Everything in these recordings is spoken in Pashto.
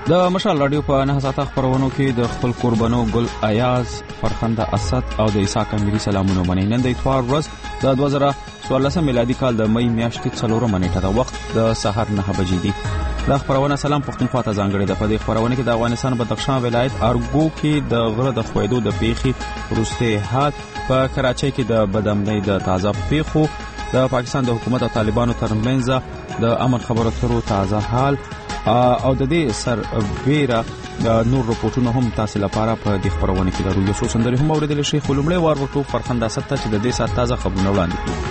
د مشال رادیو په 9 ساعته خبرونو کې د خپل قربانو ګل ایاز فرخنده اسد او د عیسی کمری سلامونه منئ. نن د اتوار ورځ د 2014 میلادي کال د مې میاشتې 4 نیټه د وخت د سحر 9 بجې دی. د خبرونه سلام پښتونخوا ته ځانګړي د پدې خبرونه کې د افغانستان بدخشان ولایت ارګو کې د غره د خویدو د پیخي وروسته حد په کراچۍ کې د بدامنۍ د تازه پیخو د پاکستان د حکومت او طالبانو ترمنځ د امن خبرو ترو تازه حال او د دې سر بیره د نور رپورټونو هم تاسو لپاره په دې خبرونه کې درو. یو څو سندري هم اوریدل شي خو لومړی وار ورته فرخنده ستا چې د دې سات تازه خبرونه وړاندې کړي.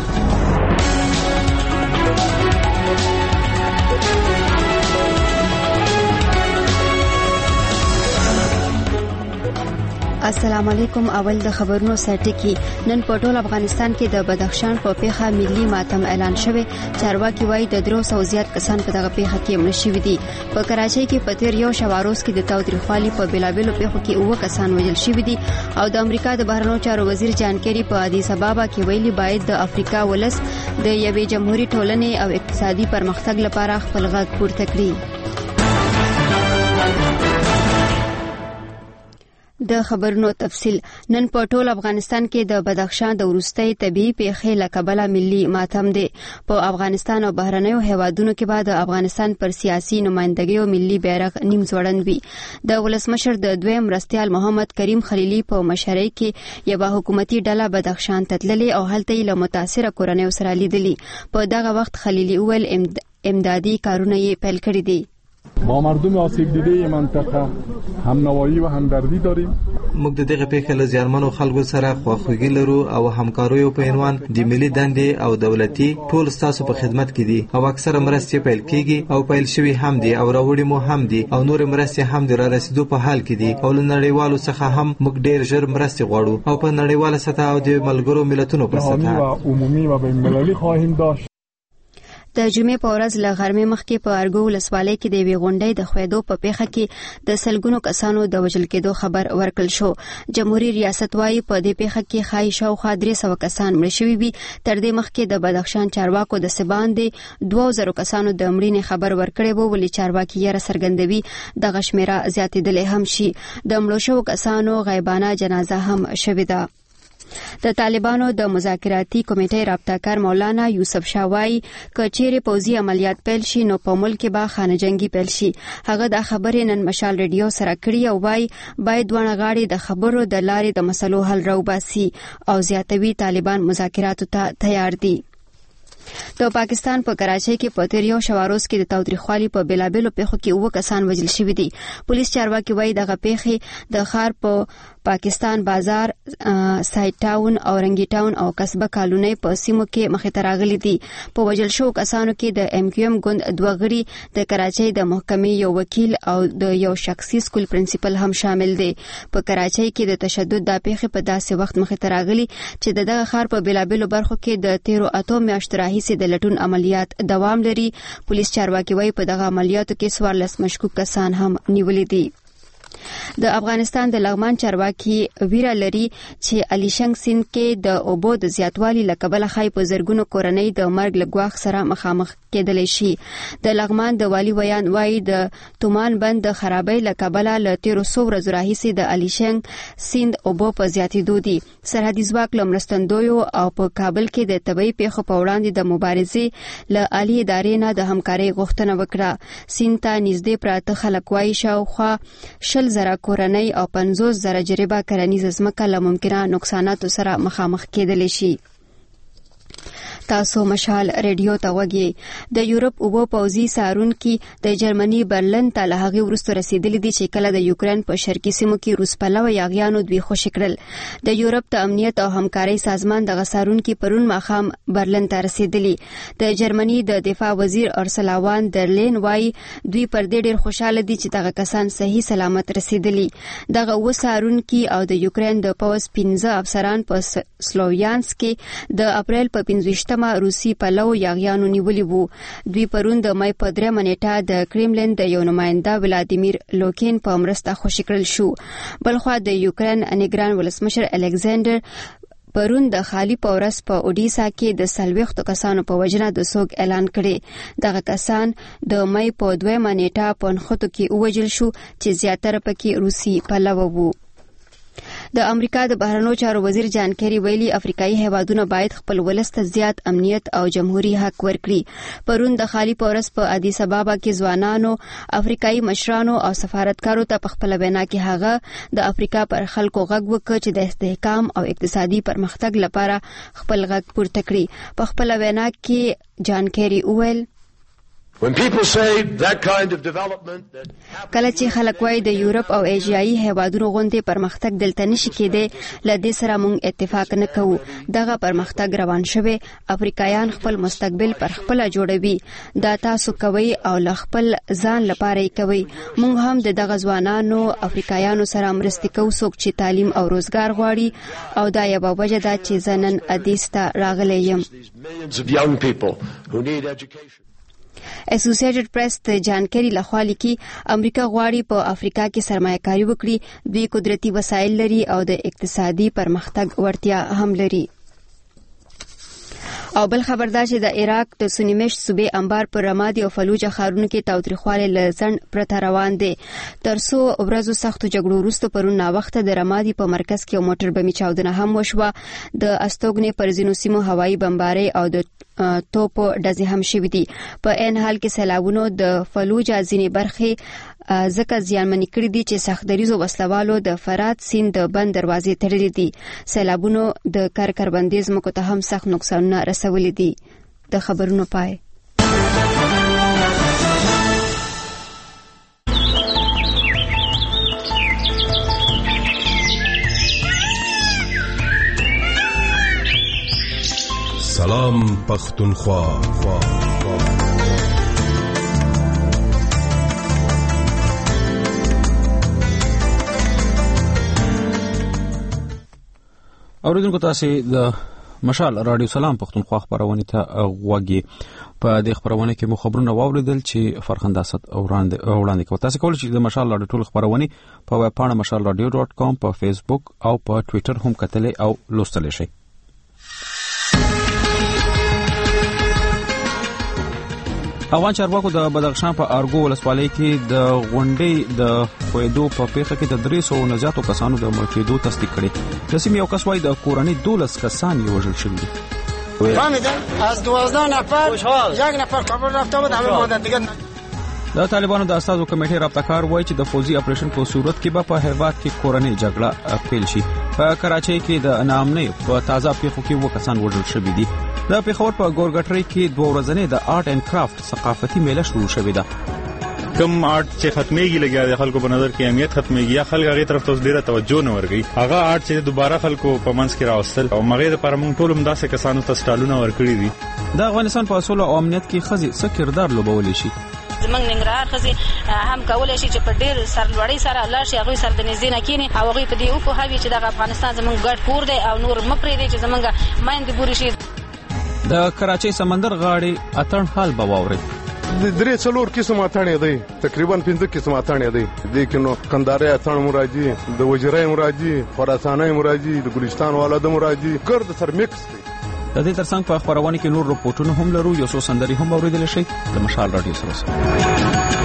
السلام علیکم. اول د خبرونو سرټکی. نن په ټول افغانستان کې د بدخشان په پیښه ملي ماتم اعلان شوی. چارواکي وایي د 300 زیات کسان په دغه پیښه کې مړ شوي دي. په کراچۍ کې په تیر یو شواروز کې د تاوتریخوالي په بلابلو پیښو کې 9 کسان وژل شوي دي او د امریکا د بهرنیو چارو وزیر جان کیری په ادیس ابابا کې ویلي باید د افریقا ولس د یوې جمهوریت ټولنې او اقتصادي پرمختګ لپاره خپل غږ پورته کړي. د خبرونو تفصیل. نن په ټول افغانستان کې د بدخشان د وروستۍ طبيعي پیښې لکبله ملي ماتم دی. په افغانستان او بهرنیو هیوادونو کې بعد د افغانستان پر سیاسي نمائندګۍ او ملي بیرغ نیم ځوړند وي. د ولسمشر د دویم مرستیال محمد کریم خلیلی په مشرۍ کې یو حکومتي ډله بدخشان ته تللې او هلته یې له متاثره کورنیو سره لیدلې. په دغه وخت خلیلی وویل امدادي کارونه یې پیل کړي دي. با مردم آسیب دیده منطقه همنوایی و همدردی داریم. موږ د دغه پیښې له زیارمنو خلکو سره خواخوږي لرو او همکاریو په عنوان د ملي دندې او دولتي ټول ستاسو په خدمت کې دي او اکثره مرستې پیل کیږي او پیل شوی هم دي او راوړي مو هم دي او نور مرستې هم د را رسیدو په حال کې دي او له نړیوالو څخه هم موږ ډیر ژر مرستې غواړو او په نړیواله سطح او د ملګرو ملتونو په سطح عمومي و بین‌المللي خواهیم داشت. د جمعې په ورځ له غرمې مخکې په ارګو ولسوالۍ کې د یوې غونډۍ د خویدو په پیښه کې د سلګونو کسانو د وژل کېدو خبر ورکړل شو. جمهوریت ریاست وايي په دې پیښه کې خای شاوخوا 300 کسان مړ شوي وي. تر دې مخکې د بدخشان چارواکو د سباندې 2000 کسانو د مړینې خبر ورکړی وو ولې چارواکي یې سرګندوي دغه شمیره زیاتېدلې هم شي. د مړو شوو کسانو غیبانه جنازه هم شوې ده. د طالبانو د مذاکراتي کمیټې رابطه‌کار مولانا یوسف شاوای کچېره پوزي عملیات پیل شي نو په ملک کې به خانه جنگي پیل شي. هغه د خبرې نن مشال رادیو سره کړی او وای باید ونه غاړي د خبرو د لارې د مسلو حل راوباسي او زیاتوي طالبان مذاکراتو ته تیار دي. د پاکستان په کراچۍ کې په تیر یو شواروز کې د تاوتریخوالي په بلابلو پیښو کې 9 کسان وژل شوي دي. پولیس چارواکي وایي دغه پیښې د ښار په پاکستان بازار، سایټ ټاون، اورنګي ټاون او قصبه کالونی په سیمو کې مخې ته راغلي دي. په وژل شوو کسانو کې د ام کیو ام ګوند 2 غړي، د کراچۍ د محکمې یو وکیل او د یو شخصي سکول پرنسپل هم شامل دي. په کراچۍ کې د تشدد د پیښې په داسې وخت مخې ته راغلي چې دغه ښار په بلابلو برخو کې د 13 میاشتو راهیسې د لټون عملیات دوام لري. پولیس چارواکي وایي په دغه عملیاتو کې 14 مشکوک کسان هم نیولي دي. د افغانستان د لغمان چارواکي ویره لري چې الیشنګ سیند کې د اوبو د زیاتوالي لکبله خای په زرګونو کورنۍ د مرګ لګواخ سره مخامخ کېدلی شي. د لغمان د والی ویان وایي د تومان بند د خرابۍ لکبله له 1300 ورځو راهیسې د الیشنګ سیند اوبو په زیاتېدو دي. سرحدي ځواک له مرستندویو او په کابل کې د طبي پیښو په وړاندې د مبارزې له عالی ادارې نه د همکارۍ غوښتنه وکړه. سیند ته نږدې پراته خلک وایي شاوخوا 10,000 کورنۍ او 50,000 جریبه کرنیزه ځمکه له ممکنه نقصاناتو سره مخامخ کېدلی شي. تاسو مشال رادیو ته وګورئ. د یورپ اوبو پوځي سارونکي د جرمني برلن ته له هغې وروسته رسیدلي دي چې کله د یوکرین په شرقي سیمو کې روس پلوه یاغیانو دوی خوشي کړل. د یورپ د امنیت او همکارۍ سازمان دغه سارونکي پرون ماښام برلن ته رسیدلي. د جرمني د دفاع وزیر ارسلا وان در لین وایي دوی پر دې ډېر خوشاله دي چې دغه کسان صحیح سلامت رسیدلي. دغه 9 سارونکي او د یوکرین د پوځ 15 افسران په سلوویانسک کې د اپریل په 15 روسي پلو یاغیانو نیولي وو. دوی پرون د مې په 3 نیټه د کرملین د یو نماینده ولادیمیر لوکین په مرسته خوشي کړل شو. بلخوا د یوکرین نگران ولسمشر الکساندر پرون د خالی پورس په اودیسا کې د 40 کسانو په وجنه د سوګ اعلان کړي. دغه کسان د مې په 2 نیټه په نخښتو کې وژل شو چې زیاتره پکې روسي پلوه وو. د امریکا د بهرنیو چارو وزیر جان کیری ویلي افریقایي هیوادونه باید خپل ولس ته زیات امنیت او جمهوریت حق ورکړي. پرون د خالی پورس په ادیس ابابا کې ځوانانو، افریقایي مشرانو او سفارتکارو ته په خپل وینا کې هغه د افریقا پر خلکو غږ وکړ چې د استحکام او اقتصادي پرمختګ لپاره خپل غږ پورته کړي. په خپل وینا کې جان کیری وویل کله چې خلک وایي د یورپ او ایشیایي هیوادونو غوندې پرمختګ دلته نشي کېدی، لدې سره موږ اتفاق نه کوو. دغه پرمختګ روان شوی، افریقایان خپل مستقبل پر خپل جوړوي. دا تاسو کوي او ل خپل ځان لپاره یې کوي. موږ هم د دغه ځوانانو افریقایانو سره مرسته کوو څوک چې تعلیم او روزګار غواړي، او دا یوه وجه ده چې زه نن ادیس ته راغلی یم. اسوسییټډ پریس ته جان کیری لخوا لیکي امریکا غواړي په افریقا کې سرمایه‌کاري وکړي. دوی قدرتي وسایل لري او د اقتصادي پرمختګ وړتیا هم لري. او بل خبردار چې د عراق د سنیمشت صوبې انبار پر رمادي او فلوجه ښارونو کې تاوتریخوالی لزن پرته روان دي. تر څو ورځو سختو جګړو وروسته پرون ناوخته د رمادي په مرکز کې یو موټر بمي چاودنه هم وشوه. د استوګنې پر ځینو سیمو هوایي بمبارۍ او د توپ ډزې هم شوې دي. په عین حال کې سیلابونو د فلوجه ځینې برخې ځکه زیانمنې کړې دي چې سختدریزو وسلوالو د فرات سیند د بند دروازې تړلې دي. سیلابونو د کروندې ځمکو ته هم سخت نقصانونه رسولي دي. د خبرونو پای. سلام پختونخوا. اوریدونکو تاسو د مشال رادیو سلام پختونخوا خبرونه ته غوږی. په دې خبرونه کې مو خبرونه واوریدل چې فرخنده اسد وړاندې کوي. تاسو کولای شئ د مشال رادیو ټول خبرونه په ویب پاڼه mashalradio.com په فیسبوک او په ټوئیټر هم کتلې او لوستلی شئ. افغان چارواکو د بدخشان په ارګو ولسوالۍ کې د غونډې د خویدو په پیښه کې د 300 نه زیاتو کسانو د مړ کېدو تصدیق کړي. د سیمې یو کس وایي د کورنۍ 12 کسان یې وژل شوي دي. از 12 نفر یک نفر کابل رفته بود، همه مادر دیگه. د طالبانو د اساسو کمیټې رابطه‌کار وایي چې د فوزي اپریشن په صورت کې به په هیواد کې کورنۍ جګړه پیل شي. په کراچۍ کې د نامنې په تازه پیښو کې 2 کسان وژل شوي دي. د پیښور په ګورګټري کې 2 ورځې د آرټ اینڈ کرافټ ثقافتي میله شروع شوې ده. کم آرټ چې ختميږي لګیا د خلکو په نظر کې اهمیت ختميږي یا خلک هغه طرف ته ډیره توجه نه ورګي. هغه آرټ چې دوباره خلکو په منځ کې راوستل او مغه لپاره موږ ټول هم داسې کسانو ته سټالونه ورکړي دي. د افغانستان په اصول او امنیت کې خزي څه کردار لوبولی شي؟ زمنګ ننګرهار خزي هم کولای شي چې په ډېر سرلوړی سره الله شي هغه سر د نږدې نه کینی او هغه په دې او په هوی چې د افغانستان زمنګ ګډ کور دی او نور مپرې دی چې زمنګ مایند بوري شي. د کراچۍ سمندر غاړې اتن حال بواوري. د 3-4 قسم اتن دی، تقریبا 5 قسم اتن دی. د کینو کنداري اتن مراجي، د وجرای مراجي، خراساني مراجي، د ګلستان والا د مراجي، ګرد سر میکس دی. د دې ترڅنګ په خبرونه کې نور رپورټونه هم لرو. یو څو سندري هم اوریدل شي د مشال رادیو سره.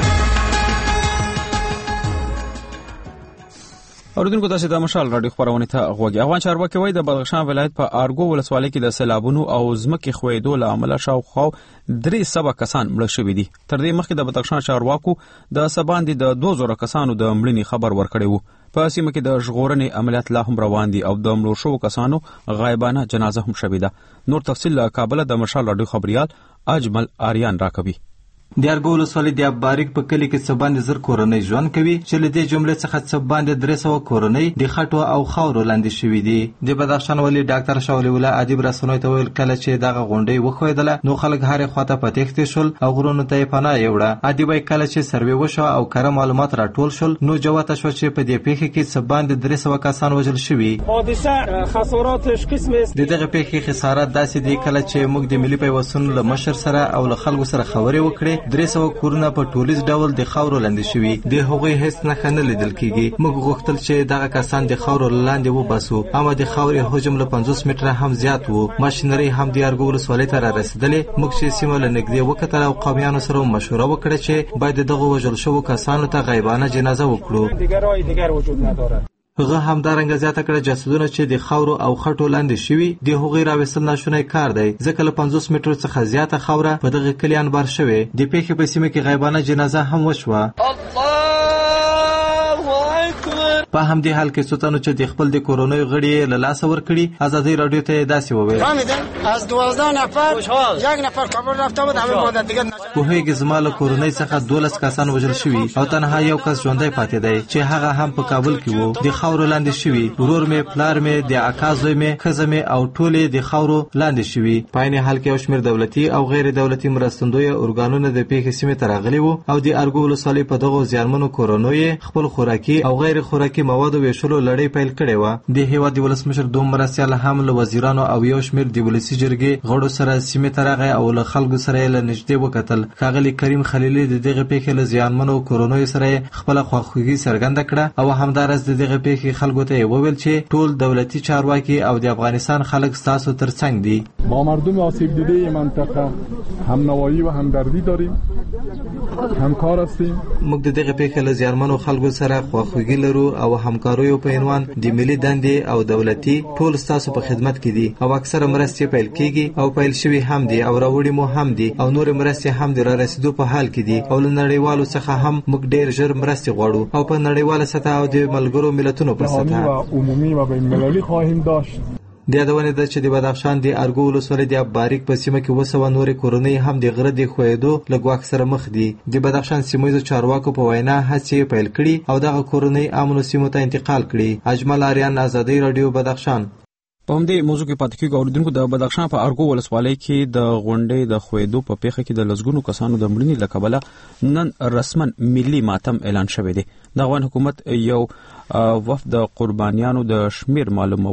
اوریدونکو تاسو د مشال رادیو خبرونه ته غوږی. افغان چارواکي وایي د بدخشان ولایت په ارګو ولسوالۍ کې د سیلابونو او ځمکې خویدو له امله شاوخوا 300 کسان مړ شوي دي. تر دې مخکې د بدخشان چارواکو د سباندې د 2000 کسانو د مړینې خبر ورکړی وو. په سیمه کې د ژغورنې عملیات لا هم روان دي او د مړو شوو کسانو غایبانه جنازه هم شوې ده. نور تفصیل له کابل د مشال رادیو خبريال اجمل آریان راکوي. د ارګو ولسوالۍ د باریک په کلی کې سباند زر کورنۍ ژوند کوي چې له دې جملې څخه سباند 300 کورنۍ د خټو او خاورو لاندې شوي دي. د بدخشان ولي ډاکټر شاولی الله ادیب رسنوي ته ویل کله چې دغه غونډې وخویدله نو خلک هره خواته پاتېخته شول او غرونو ته پناه یوړه. ادیب کله چې سروې وشو او کره معلومات راټول شول نو جوته شو چې په دې پیښه کې سباند 300 کسان وژل شوي. حادثه خساراتش قسم است. دغه پیښې خسارات داسې دي کله چې موږ د ملي پیوستون له مشر سره او له خلکو سره خبرې وکړې 300 کورونه په ټولیز ډول د خاورو لاندې شوي. د هغوی هیڅ نښه نه لیدل کیږي. موږ غوښتل چې دغه کسان د خاورو لاندې وباسو، اما د خاورې حجم له 50 متره هم زیات و. ماشینري هم د ارګو ولسوالۍ ته را رسیدلې. موږ چې سیمه له نږدې وکتل او قومیانو سره مشوره وکړه چې باید دغه وژل شوو کسانو ته غیبانه جنازه وکړو. دیگر وجود نداره. هغه همدارنګه زیاته کړه جسدونه چې د خاورو او خټو لاندې شوي د هغوی راوستل ناشونی کار دی، ځکه له 50 مترو څخه زیاته خاوره په دغه کلي انبار شوې. د پیښې په سیمه کې غیبانه جنازه هم وشوه. په همدې حال کې څو تنو چې د خپل د کورونیو غړي له لاسه ورکړي ازادي رادیو ته داسې وویل: از 12 نفر یک نفر کابل رفته بود، همه مادر دیگه پوهیږي زما له کورنۍ څخه 12 کسان وژل شوي او تنها یو کس ژوندی پاتې دی چې هغه هم په کابل کې وو. د خاورو لاندې شوي ورور مې، پلار مې، د اکا زوی مې، ښځه مې او ټولې د خاورو لاندې شوي. په عین حال کې یو شمېر دولتي او غیر دولتي مرستندویه ارګانونه د پیښې سیمې ته راغلي وو او د ارګو ولسوالۍ په دغو زیانمنو کورونیو خپل خوراکي او غیر خوراکي موادو ویشلو لړۍ پیل کړې وه. د هېواد د ولسمشر دوم مرستیال هم له وزیرانو او یو شمېر د ولسي جرګې غړو سره سیمې ته راغی او له خلکو سره یې له نږدې وکتل. ښاغلي کریم خلیلي د دغه پیښې له زیانمنو کورونیو سره خپله خواخوږي څرګنده کړه او همداراز د دغه پیښې خلکو ته یې وویل چې ټول دولتي چارواکي او د افغانستان خلک ستاسو ترڅنګ دي. با مردم آسیب دیده منطقه همنوایی و همدردی داریم، همکار هستیم. موږ د دغه پیښې له زیانمنو خلکو سره خواخوږي لرو او همکاریو په عنوان د ملي دندې او دولتي ټول ستاسو په خدمت کې دي او اکثره مرستې پیل کیږي او پیل شوي هم دي او راوړي مو هم دي او نور مرستې هم د را رسیدو په حال کې دي او له نړیوالو څخه هم موږ ډیر ژر مرستې غواړو او په نړیواله سطح او د ملګرو ملتونو په سطح عمومي و بین‌المللي خواهیم داشت. د یادونې ده چې د بدخشان د ارګو ولسوالۍ د باریک په سیمه کې 200 نورې کورنۍ هم د غره د ښویېدو له ګواښ سره مخ دي. د بدخشان سیمه ییزو چارواکو په وینا هڅې پیل کړي او دغه کورنۍ امنو سیمو ته انتقال کړي. اجمل آریان، آزادۍ رادیو، بدخشان. په همدې موضوع کې پاتې کېږو. اوریدونکو، د بدخشان په ارګو ولسوالۍ کې د غونډې د ښویېدو په پیښه کې د لسګونو کسانو د مړینې له کبله نن رسما ملي ماتم اعلان شوی دی. د افغان حکومت یو وفد د قربانیانو د شمیر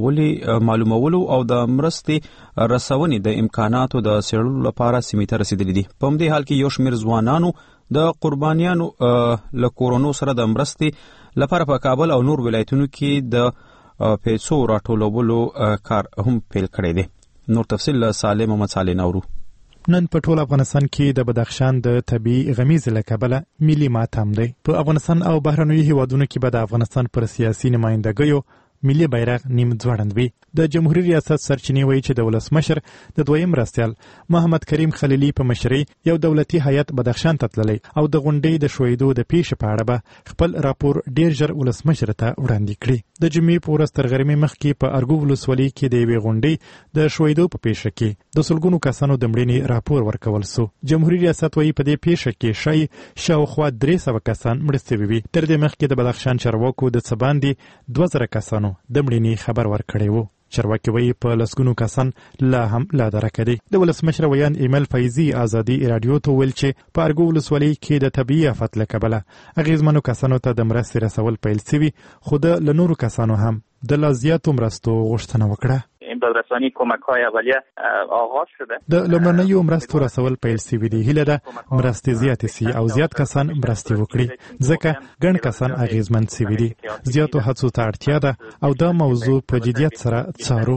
معلومولو او د مرستې رسونې د امکاناتو د څېړلو لپاره سیمې ته رسیدلي دي. په همدې حال کې یو شمیر ځوانانو د قربانیانو له کورونو سره د مرستې لپاره په کابل او نور ولایتونو کې د پیسو راټولولو کار هم پیل کړی دی. نور تفصیل له صالح محمد صالح نورو. نن په ټول افغانستان کې د بدخشان د طبي غمیزې له کبله ملي ماتم دی. په افغانستان او بهرنیو هیوادونو کې به د افغانستان پر سیاسي نمایندګیو ملي بیرغ نیم ځوړند وي. د جمهوریت ریاست سرچینې وایي چې د ولسمشر د دویم مرستیال محمد کریم خلیلي په مشرۍ یو دولتي هیئت بدخشان ته تللی او د غونډې د ښویېدو د پیښې په اړه به خپل راپور ډیر ژر ولسمشر ته وړاندې کړي. د جمعې په ورځ تر غرمې مخکې په ارګو ولسوالۍ کې د یوې غونډې د ښویېدو په پیښه کې د سلګونو کسانو د مړینې راپور ورکول سو. جمهوریت ریاست وایي په دې پیښه کې شاوخوا 300 کسان مړه شوي وي. تر دې مخکې د بدخشان چارواکو د څه باندې 2000 کسانو د مړینې خبر ورکړی وو. چارواکي وایي په لسګونو کسان لا هم لا درکه دي. د ولسمشر ویان ایمل فیضي آزادي رادیو ته ویل چې په ارګو ولسوالۍ کې د طبیعي آفت له کبله اغیزمنو کسانو ته د مرستې رسول پیل سوي، خو د نورو کسانو هم د لا زیاتو مرستو غوښتنه وکړه. امدادرسانی کمک‌های اولیه آغاز شده. د لومړنیو مرستو رسول پیل سوي دي. هیله ده مرستې زیاتې سي او زیات کسان مرستې وکړي، ځکه ګڼ کسان اغیزمن سوي دي. زیاتو هڅو ته اړتیا ده او دا موضوع په جدیت سره څارو.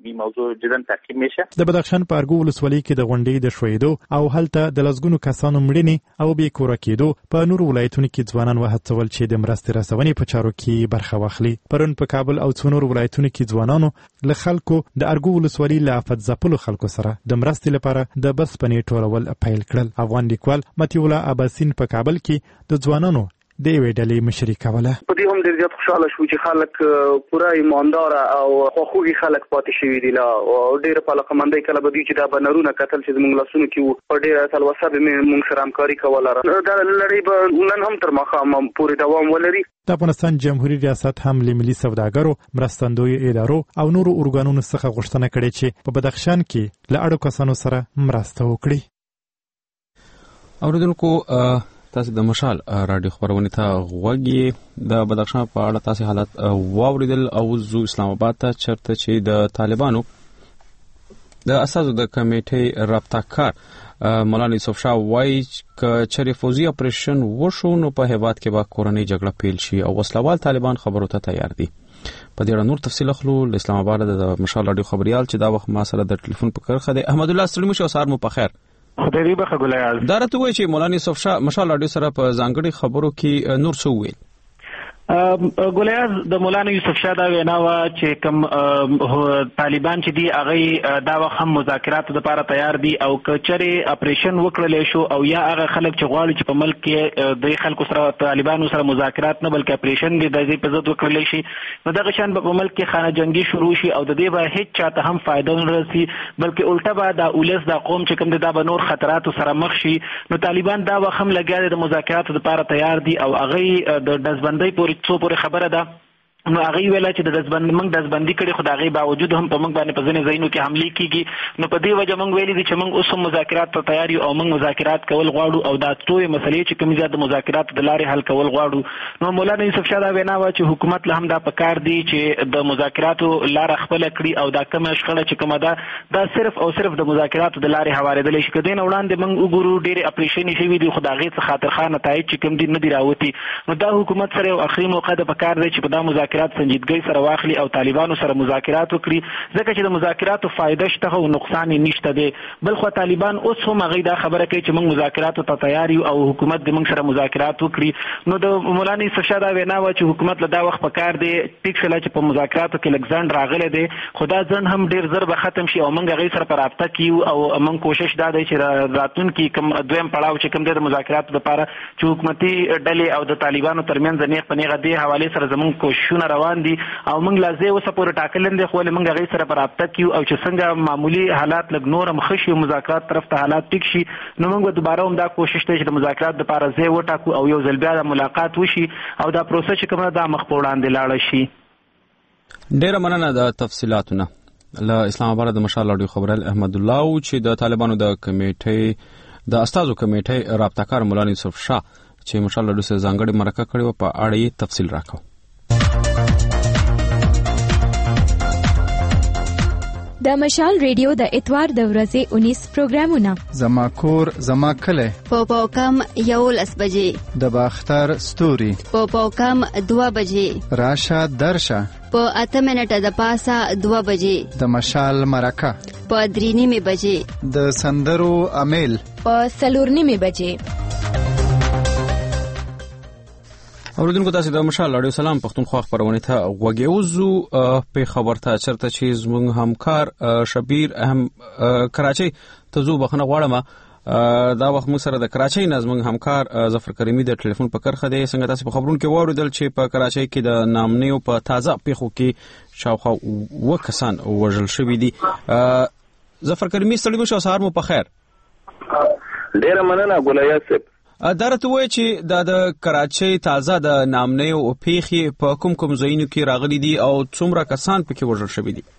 د بدخشان په ارګو ولسوالۍ کې د غونډې د ښویېدو او هلته د لسګونو کسانو مړینې او بې کوره کېدو په نورو ولایتونو کې ځوانان وهڅول چې د مرستې رسونې په چارو کې برخه واخلي. پرون په کابل او څو نورو ولایتونو کې ځوانانو له خلکو د ارګو ولسوالۍ له آفت ځپلو خلکو سره د مرستې لپاره د بسپنې ټولول پیل کړل. افغان لیکوال مطیع الله عباسین په کابل کې د ځوانانو د یوې ډلې مشري کوله. په دې هم ډېر زیات خوشاله شو چې خلک پوره ایماندار او خواخوږي خلک پاتې شوي دي. او ډېره په علاقه‌مندۍ کله به دوی چې دا بنرونه کتل چې زموږ لاسونو کې وو په ډېره تلوسه به موږ سره همکاري کوله. دا لړۍ به نن هم تر ماښامه پورې دوام ولري. د افغانستان جمهوریت ریاست هم له ملي سوداګرو، مرستندویو ادارو او نورو ارګانونو څخه غوښتنه کړې چې په بدخشان کې له اړو کسانو سره مرسته وکړي. اوریدونکو، تاسو د مشال رادیو خبرونه ته غوږی. د بدخشان په اړه تاسو حالت واوریدل او زو اسلام آباد ته چرته چې د طالبانو د اساسو د کمیټې رابطه کار مولانا یوسف شاه وایي چې چېرې فوزي اپریشن وشو نو په هیواد کې به کورنۍ جګړه پیل شي او وسلوال طالبان خبرو ته تیار دي. په دې اړه نور تفصیل اخلو. اسلام آباد د مشال رادیو خبريال چې دا وخت ما سره د ټلیفون په کرخه دی. احمد الله ستړي مشه سار مو په خیر. خدای دې بخښه ګلایاز. دا راته وایي چې مولانا یوسف شاه مشال رادیو سره په ځانګړي خبرو کې نور څه وویل؟ ګولیاز د مولانا یوسف شاه دا وینا وا چې کوم طالبان چې دی هغه دا وخت هم مذاکرات لپاره تیار دي او کچري اپریشن وکړل شو او یا هغه خلک چې غواړي چې په ملک کې د خلکو سره طالبانو سره مذاکرات نه بلکې اپریشن دی د دې په ضد وکړل شي نو دغه شان په ملک کې خانه جنگي شروع شي او د دې به هیڅ چاته هم فائدہ نه رسي بلکې الټا به د اولس د قوم چې کوم دا به نور خطرات سره مخ شي. نو طالبان دا وخت هم لګیا د مذاکرات لپاره تیار دي او هغه د دزبندۍ پورې خبره ده. نو هغه ویل چې د دزبندي کړي خدای باوجود هم په موږ باندې په ځینې ځایونو کې حمله کیږي. نو په دې وجه موږ ویلي چې موږ اوس مذاکرات ته تیار یو او موږ مذاکرات کول غواړو او دا ټول مسلې چې کوم زیات مذاکرات د لارې حل کول غواړو. نو مولانا یوسف شاه دا وینا وا چې حکومت له هم دا پکار دی چې د مذاکراتو لار خپل کړي او دا کوم شخړه چې کومه ده دا صرف او صرف د مذاکراتو د لارې حواله شي. کدی نه وړاندې موږ وګورو ډېر اپریشن شوی دی خدای څخه خاطر خان نتایج چې کوم دي نه دی راوتی. نو دا حکومت سره اخري موقع د پکار دی چې په دا مذاکرات سنجیدګۍ واخلي او طالبانو سره مذاکرات وکړي ځکه چې د مذاکراتو فائدہ شته او نقصان نشته دی. بل خو طالبان اوس هم هغه دا خبره کوي چې موږ مذاکراتو ته تیار یو او حکومت د موږ سره مذاکرات وکړي. نو د مولانا یوسف شاه دا وینا و چې حکومت له دا وخت پکار دی ټیک شله چې په مذاکراتو کې لګزان راغله دی خدا ځن هم ډیر زر به ختم شي او موږ هغه سره پر رابطه کیو او موږ کوشش دا دی چې راتون کې کوم دویم پړاو چې کوم د مذاکراتو لپاره چې حکومتي ډلې او د طالبانو ترمنځ نه پنیغه دی حواله سره زموږ کوششونه روان دي او موږ لازم اوس پورې ټاکلند خو موږ هغه سره پر رابطه کیو او چې څنګه معمولی حالات لګ نور مخشي مذاکرات طرف ته حالات ټیک شي نو موږ دوباره هم دا کوشش کوي چې د مذاکرات لپاره ځای وټاکو او یو ځل بیا د ملاقات وشي او دا پروسه چې کومه دا مخ په وړاندې لاړ شي. ډیره مننه د تفصيلاتونه. له اسلام آباد د مشال رادیو خبرال احمد الله چې د طالبانو د کمیټې د استادو کمیټې رابطه کار مولانا یوسف شاه چې مشال رادیو سره ځانګړي مرکه کړې و په اړه تفصیل راکاو. د مشال ریډیو د اتوار د ورځې 19 پروګرامونه زما کور زما کله په کم یو لس بجې د باختر ستوري په کم 2 بجې راشه درشه په 8 منټه د پاسه 2 بجې د مشال مرکه په 3:30 بجې د سندرو امیل په 4:30 بجې. اوریدونکو تاسو د مشال رادیو سلام پښتونخوا خبرونه ته غوږیوزو په خبر ته چرته چې زموږ همکار شبیر اهم کراچۍ ته زو بخنه غواړم دا وخت مو سره د کراچۍ نظم همکار ظفر کریمی د ټلیفون په کرخه دی. څنګه تاسو په خبرونو کې واوریدل چې په کراچۍ کې د نامنیو په تازه پیښو کې شاوخوا وکسان وژل شوی دي. ظفر کریمی ستړي مشه سهار مو په خیر. ډیر مننه ګولیا صاحب. درته وای چې د کراچۍ تازه د نامنیو او پیښې په کوم ځایونو کې راغلي دي او څومره کسان پکې وژل شوي دي؟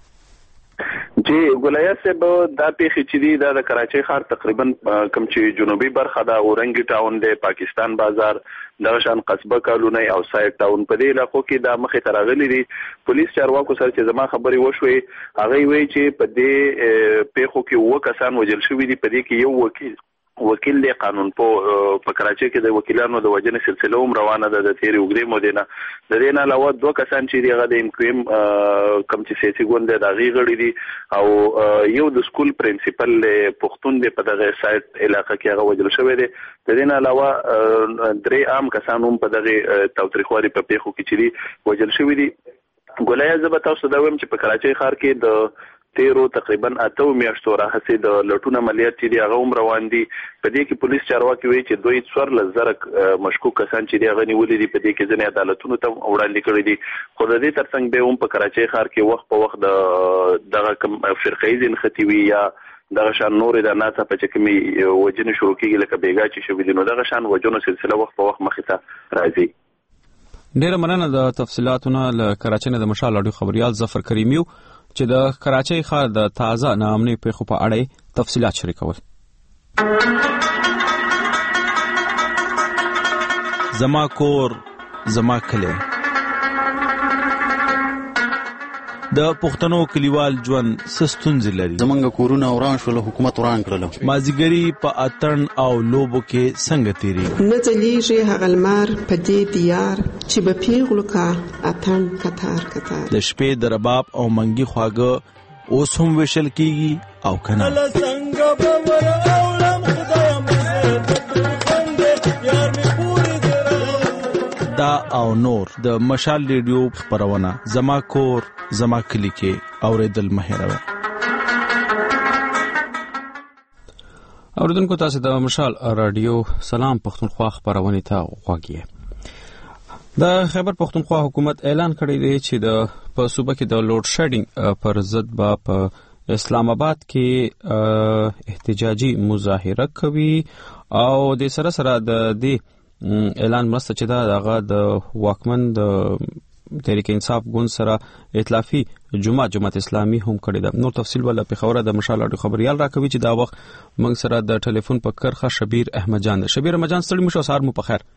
جی ګولیا صاحب دا پیښې چې دي د کراچۍ ښار تقریبا کوم چې جنوبي برخه د اورنګي ټاون د پاکستان بازار دغه شان قصبه کالونی او سایټ ټاون په دې علاقو کې د مخې ته راغلي دي. پولیس چارواکو سره چې زما خبرې وشوي هغه وایي چې په دې پیښو کې و کسان وژل شوي دي. په دې کې یو وکیل دی قانون په کراچۍ کې د وکیلانو د وجنې سلسله هم روانه ده د تیری وګړي مودینه. د دې نه علاوه دوه کسان چې دی هغه د امکویم کم چې سیاسي ګوند د غي غړي دي او یو د سکول پرنسپل پښتون دی په دغه سایت علاقې کې هغه وجل شوی دی. د دې نه علاوه درې عام کسان هم په دغه توتریخواري په پیښو کې چې دی وجل شوی دي. ګولیا زه به تاسو دا وایم چې په کراچۍ ښار کې د تیرو تقریبا 8 میاشتو راهسي د لټون عملیات چې دی هغه هم روان دي. په دې کې پولیس چارواکي وایي چې دوی 14,000 مشکوک کسان چې دی هغه نیولې دي. په دې کې ځینې عدالتونو ته وړاندې کړي دي. خو د دې ترڅنګ به هم په کراچۍ ښار کې وخت په وخت دغه کوم فرقه‌ایز انختیوي یا دغه شان نور د ناڅه په چکمي وجنه شروع کیږي لکه بیګا چې شوی دي. نو دغه شان وجنه سلسله وخت په وخت مخې ته راځي. ډیره مننه د تفصيلاتونو له کراچۍ نه د مشال رادیو خبريال ظفر کریمیو چې د کراچۍ ښار د تازه نامني پیښو په اړه تفصيلات شریکول. زما کور زما کلی د پښتنو کلیوال ژوند ستونزې لري. زمونږ کورونه وران شول، حکومت وران کړل. مازیګری په اتن او لوبو کې څنګه تیری نه ځلیږي هغه لمر په دې دیار چې به پیغلو کا اتن کتار کتار. د شپې د رباب او منګي خواږه اوس هم وشل کیږي او کنه. دا او نور د مشال ریډیو خبرونه زما کور زما کلی کې اوریدل مهیروي. اوریدونکو تاسو د مشال رادیو سلام پښتونخوا خبرونه ته غوږی. د خیبر پښتونخوا حکومت اعلان کړی دی چې د په صوبه کې د لوډ شیډینګ پر ضد په اسلام آباد کې احتجاجي مظاهره کوي او د سره سره د دې اعلان مرسته چې دا هغه د واکمن د تحریک انصاف ګوند سره ائتلافي جماعت اسلامي هم کړی ده. نور تفصیل ولا په خبره د مشال اډو خبريال راکوي چې دا وخت موږ سره د ټلیفون په کرخه شبیر احمد جان ده. شبیر احمد جان ستړي مشو سهار مو په خیر.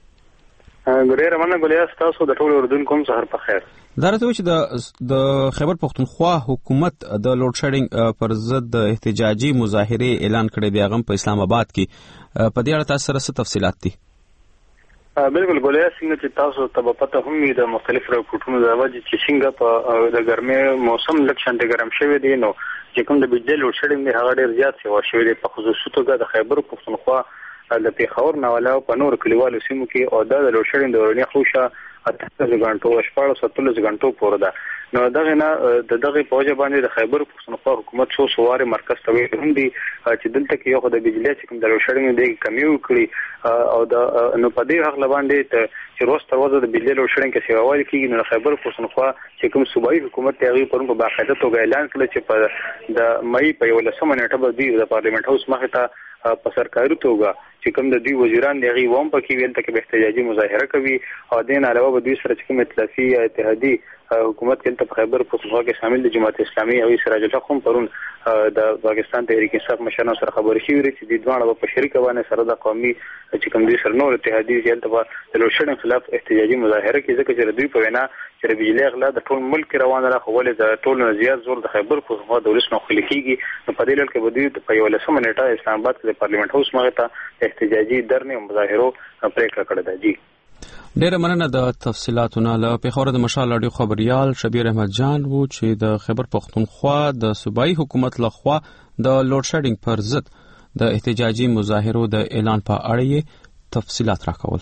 ګورې رمنه ګولیا تاسو د ټول اردن کوم سهار په خیر. دا راته چې د خیبر پښتونخوا حکومت د لوډ شیډینګ پر ضد د احتجاجي مظاهره اعلان کړی دی هغه په اسلام آباد کې. په دې اړه تاسو سره څه تفصيلات دي؟ بالکل ګولیا څنګه چې تاسو ته پته هم د مختلف راپورټونو د واجب چې څنګه په د ګرمۍ موسم لکشن د ګرم شوی دی نو چې کوم د بجلی لوډ شیډینګ دی هغه ډیر زیات شوی شوی دی په خصوصي توګه د خیبر پښتونخوا د پیښور نه علاوه په نور کلیوالو سیمو کې او د لوډ شیډینګ د ورنی خوشا 18 غنټو 17 غنټو پورې ده. نو دغه نه دغه پوجا باندې د خیبر پښتونخوا حکومت څو سواره مرکز ته ویل دي چې دلته کې یو د بجلی چې کوم د لوډ شیډینګ دی کمی وکړي او د نو په دې حق باندې چې روز تر ورځې د بجلی لوډ شیډینګ کې سیوال کیږي. نو خیبر پښتونخوا چې کوم صوبایي حکومت ته غوښتل پرون په باقاعده توګه اعلان کړ چې په د مې په 11 نیټه باندې د پارلیمنت هاوس مخه ته په سرکاري توګه چې کوم د دوی وزیران دی غي ووم پکې ویل ته کې احتجاجي مظاهره کوي او دین علاوه به دوی سره چې کوم ائتلافي اتحادي حکومت کې په خیبر پښتونخوا کې شامل د جماعت اسلامي او سراج الحق هم پرون د پاکستان تحریک انصاف مشرانو سره خبرې شوې چې د دوه په شریکه باندې سره د قومي چې کوم دي سره نور اتحادي چې د لوډ شیډینګ خلاف احتجاجي مظاهره کوي ځکه چې دوی په وینا چې بجلی غلا د ټول ملک روانه را خولې د ټول زیات زور د خیبر پښتونخوا د ولس نو خلکیږي. نو په دې لړ کې به دوی په 11 نیټه اسلام آباد کې د پارلیمنت هاوس مخه ته احتجاجي درنه مظاهرو پریکړه کړې ده. جی ډېر مننه د تفصيلاتونو له پیښور د مشال اډیو خبريال شبیر احمد جان وو چې د خیبر پښتونخوا د صوبایي حکومت لخوا د لوډ شیډینګ پر ضد د احتجاجي مظاهرو د اعلان په اړه تفصيلات راکول.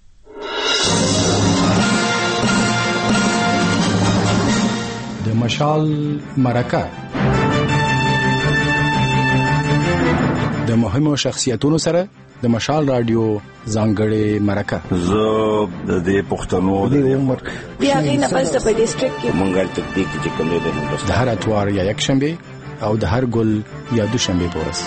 د مشال مرکه د مهمو شخصیتونو سره د مشال رادیو ځانګړې مرکه. زه د دې پښتنو د عمر بیا غینه پس په ډیسټریکټ کې مونږه تکتیک چې کوم دی د هر اتوار یا یک شنبه او د هر ګل یا دوشنبه پورس.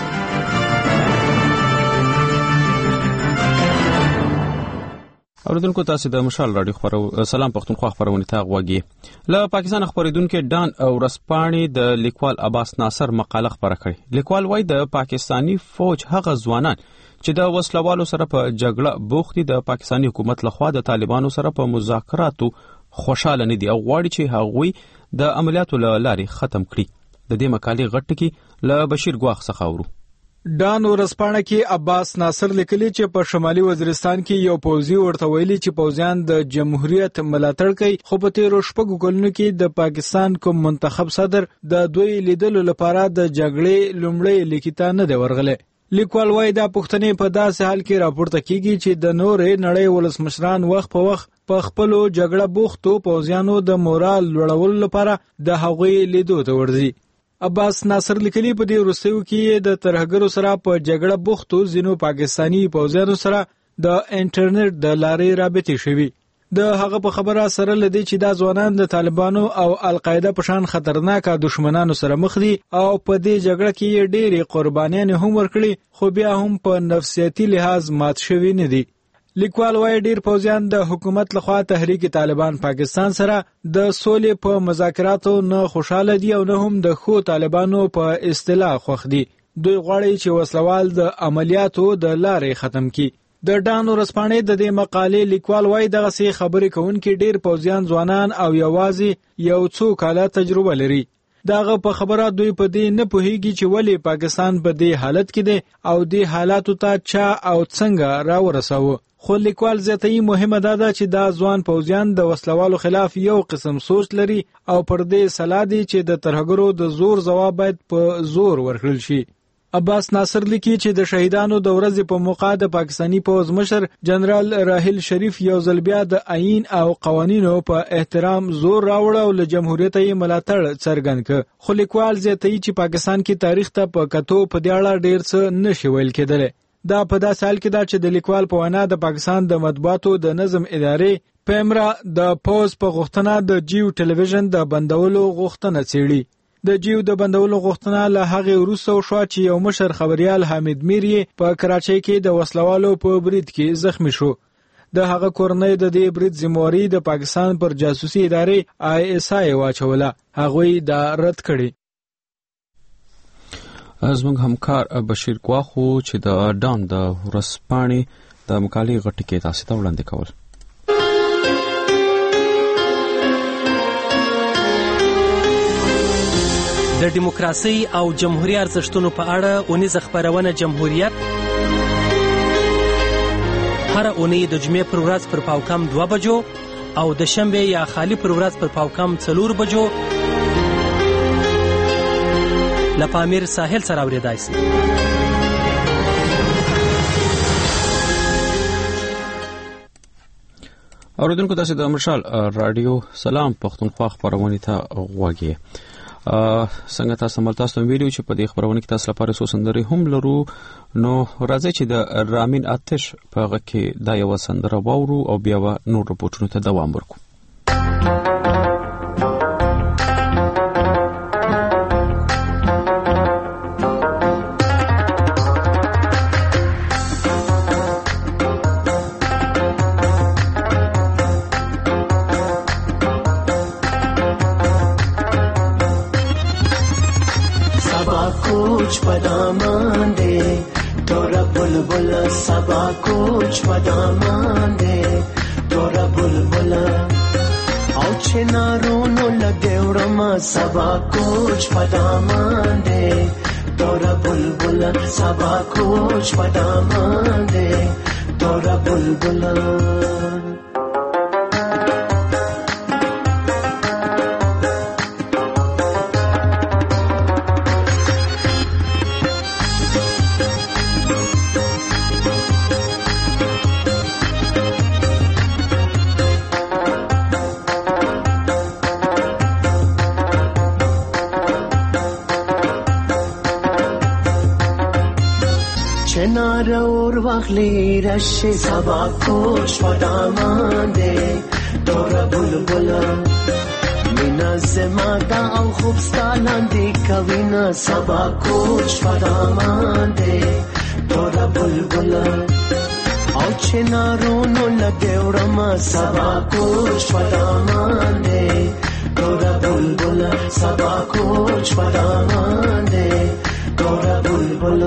اوریدونکو تاسو د مشال رادیو سلام پښتونخوا خبرونه ته غوږی. له پاکستان خبرېدونکو ډان او رسپانی د لیکوال عباس ناصر مقاله خبره کړې. لیکوال وايي د پاکستانی فوج هغه ځوانان چې د وسلوالو سره په جګړه بوختي د پاکستانی حکومت لخوا د طالبانو سره په مذاکراتو خوشاله نه دي او غواړي چې هغوی د عملیاتو لارې ختم کړي. د دې مقالې غټ کې له بشیر ګواخ څخه اورو. ډان ورسپانه کې عباس ناصر لیکلی چې په شمالي وزیرستان کې یو پوځي ورته ویلي چې پوځیان د جمهوریت ملاتړ کوي خو په تیرو شپږو کلونو کې د پاکستان کوم منتخب صدر د دوی لیدلو لپاره د جګړې لومړی لیکیتا نه دی ورغلی. لیکوال وايي دا پښتنې په داسې حال کې راپورته کیږي چې د نورې نړۍ ولسمشران وخت په وخت په خپلو جګړه بوختو پوځیانو د مورال لوړولو لپاره د هغوی لیدو ته ورځي. عباس ناصر لیکلی په دې وروستیو کې د ترهګرو سره په جګړه بوختو ځینو پاکستانی پوځیانو سره د انټرنیټ د لارې رابطې شوي. د هغه په خبره سره لدی چې دا ځوانان د طالبانو او القاعده په شان خطرناک دشمنانو سره مخ دي او په دې جګړه کې ډېری قربانیان هم ورکړي خو بیا هم په نفسیاتي لحاظ مات شوي نه دي. لیکوال وايي ډېر پوځیان د حکومت لخوا تحریک طالبان پاکستان سره د سولې په مذاکراتو نه خوشاله دي او نه هم د خو طالبانو په اصطلاح خوښ دي. دوی غواړي چې وسلوال د عملیاتو د لارې ختم کړي. د ډان ورځپاڼې د دې مقالې لیکوال وایي دغه سي خبرې کوونکي ډیر پوځیان ځوانان او یوازې یو څو کاله تجربه لري. داغه په خبره دوی په دې نه پوهیږي چې ولې پاکستان په دې حالت کې دی او دې حالاتو ته چا او څنګه راورساوه. خو لیکوال زیاتوي مهمه ده چې دا ځوان پوځیان د وسلوالو خلاف یو قسم سوچ لري او پر دې سلا دي چې د ترهګرو د زور ځواب باید په زور ورکړل شي. عباس ناصر لیکي چې د شهیدانو د ورځې په موقع د پاکستانی پوځ مشر جنرال راحیل شریف یو ځل بیا د آئین او قوانینو په احترام زور راوړ او له جمهوریت یې ملاتړ څرګند کړ. خو لیکوال زیاتوي چې پاکستان کې تاریخ ته په کتو په دې اړه ډیر څه نشي ویل کېدلی. دا په داسې حال کې ده چې د لیکوال په وینا د پاکستان د مطبوعاتو د نظم ادارې پیمرا د پوز په غوښتنه د جیو ټلویزیون د بندولو غوښتنه څېړي. د جیو د بندولو غوښتنه له هغې وروسته وشوه چې یو مشر خبریال حامد میر په کراچۍ کې د وسلوالو په برید کې زخمی شو. د هغه کورنۍ د دې برید ذمہواری د پاکستان پر جاسوسي ادارې ISI واچوله. هغوی دا رد کړي. زموږ همکار بشیر ګواخو چې د ډان د ورځپاڼې د مقالې غټ کې تاسو ته وړاندې کول. د دیموکراسي او جمهوریت ارزښتونو په اړه اونیزه خبرونه جمهوریت هر اونۍ د جمعې پر ورځ پر پاوکم 2 بجو او د شنبه یا خالی پر ورځ پر پاوکم 4 بجو لپامیر ساحل سره اوریدای شي. اوریدونکو تاسو د مشال رادیو سلام پښتونخوا خبرونه ته غوږی. څنګه تاسو ملتاستو ویډیو چې په دې خبرونه کې تاسو لپاره څو سندري هم لرو نو راځي چې د رامین آتش په هغه کې دا یو سندره واورو او بیا نور رپورټونو ته دوام ورکړو. पदामान दे तोरा बुलबुल सबा कुछ पदामान दे तोरा बुलबुल औचे नारोनो लगेवड़मा सबा कुछ पदामान दे तोरा बुलबुल सबा कुछ पदामान दे तोरा बुलबुल. और वाखली रशे सबा कुछ पदामान दे तोरा बुलबुल मीना से माता औ खूब सालांदी कविना सबा कुछ पदामान दे तोरा बुलबुल औ छेना रोनो लगे उड़मा सबा कुछ पदामान दे तोरा बुलबुल सबा कुछ पदामान दे तोरा बुलबुल.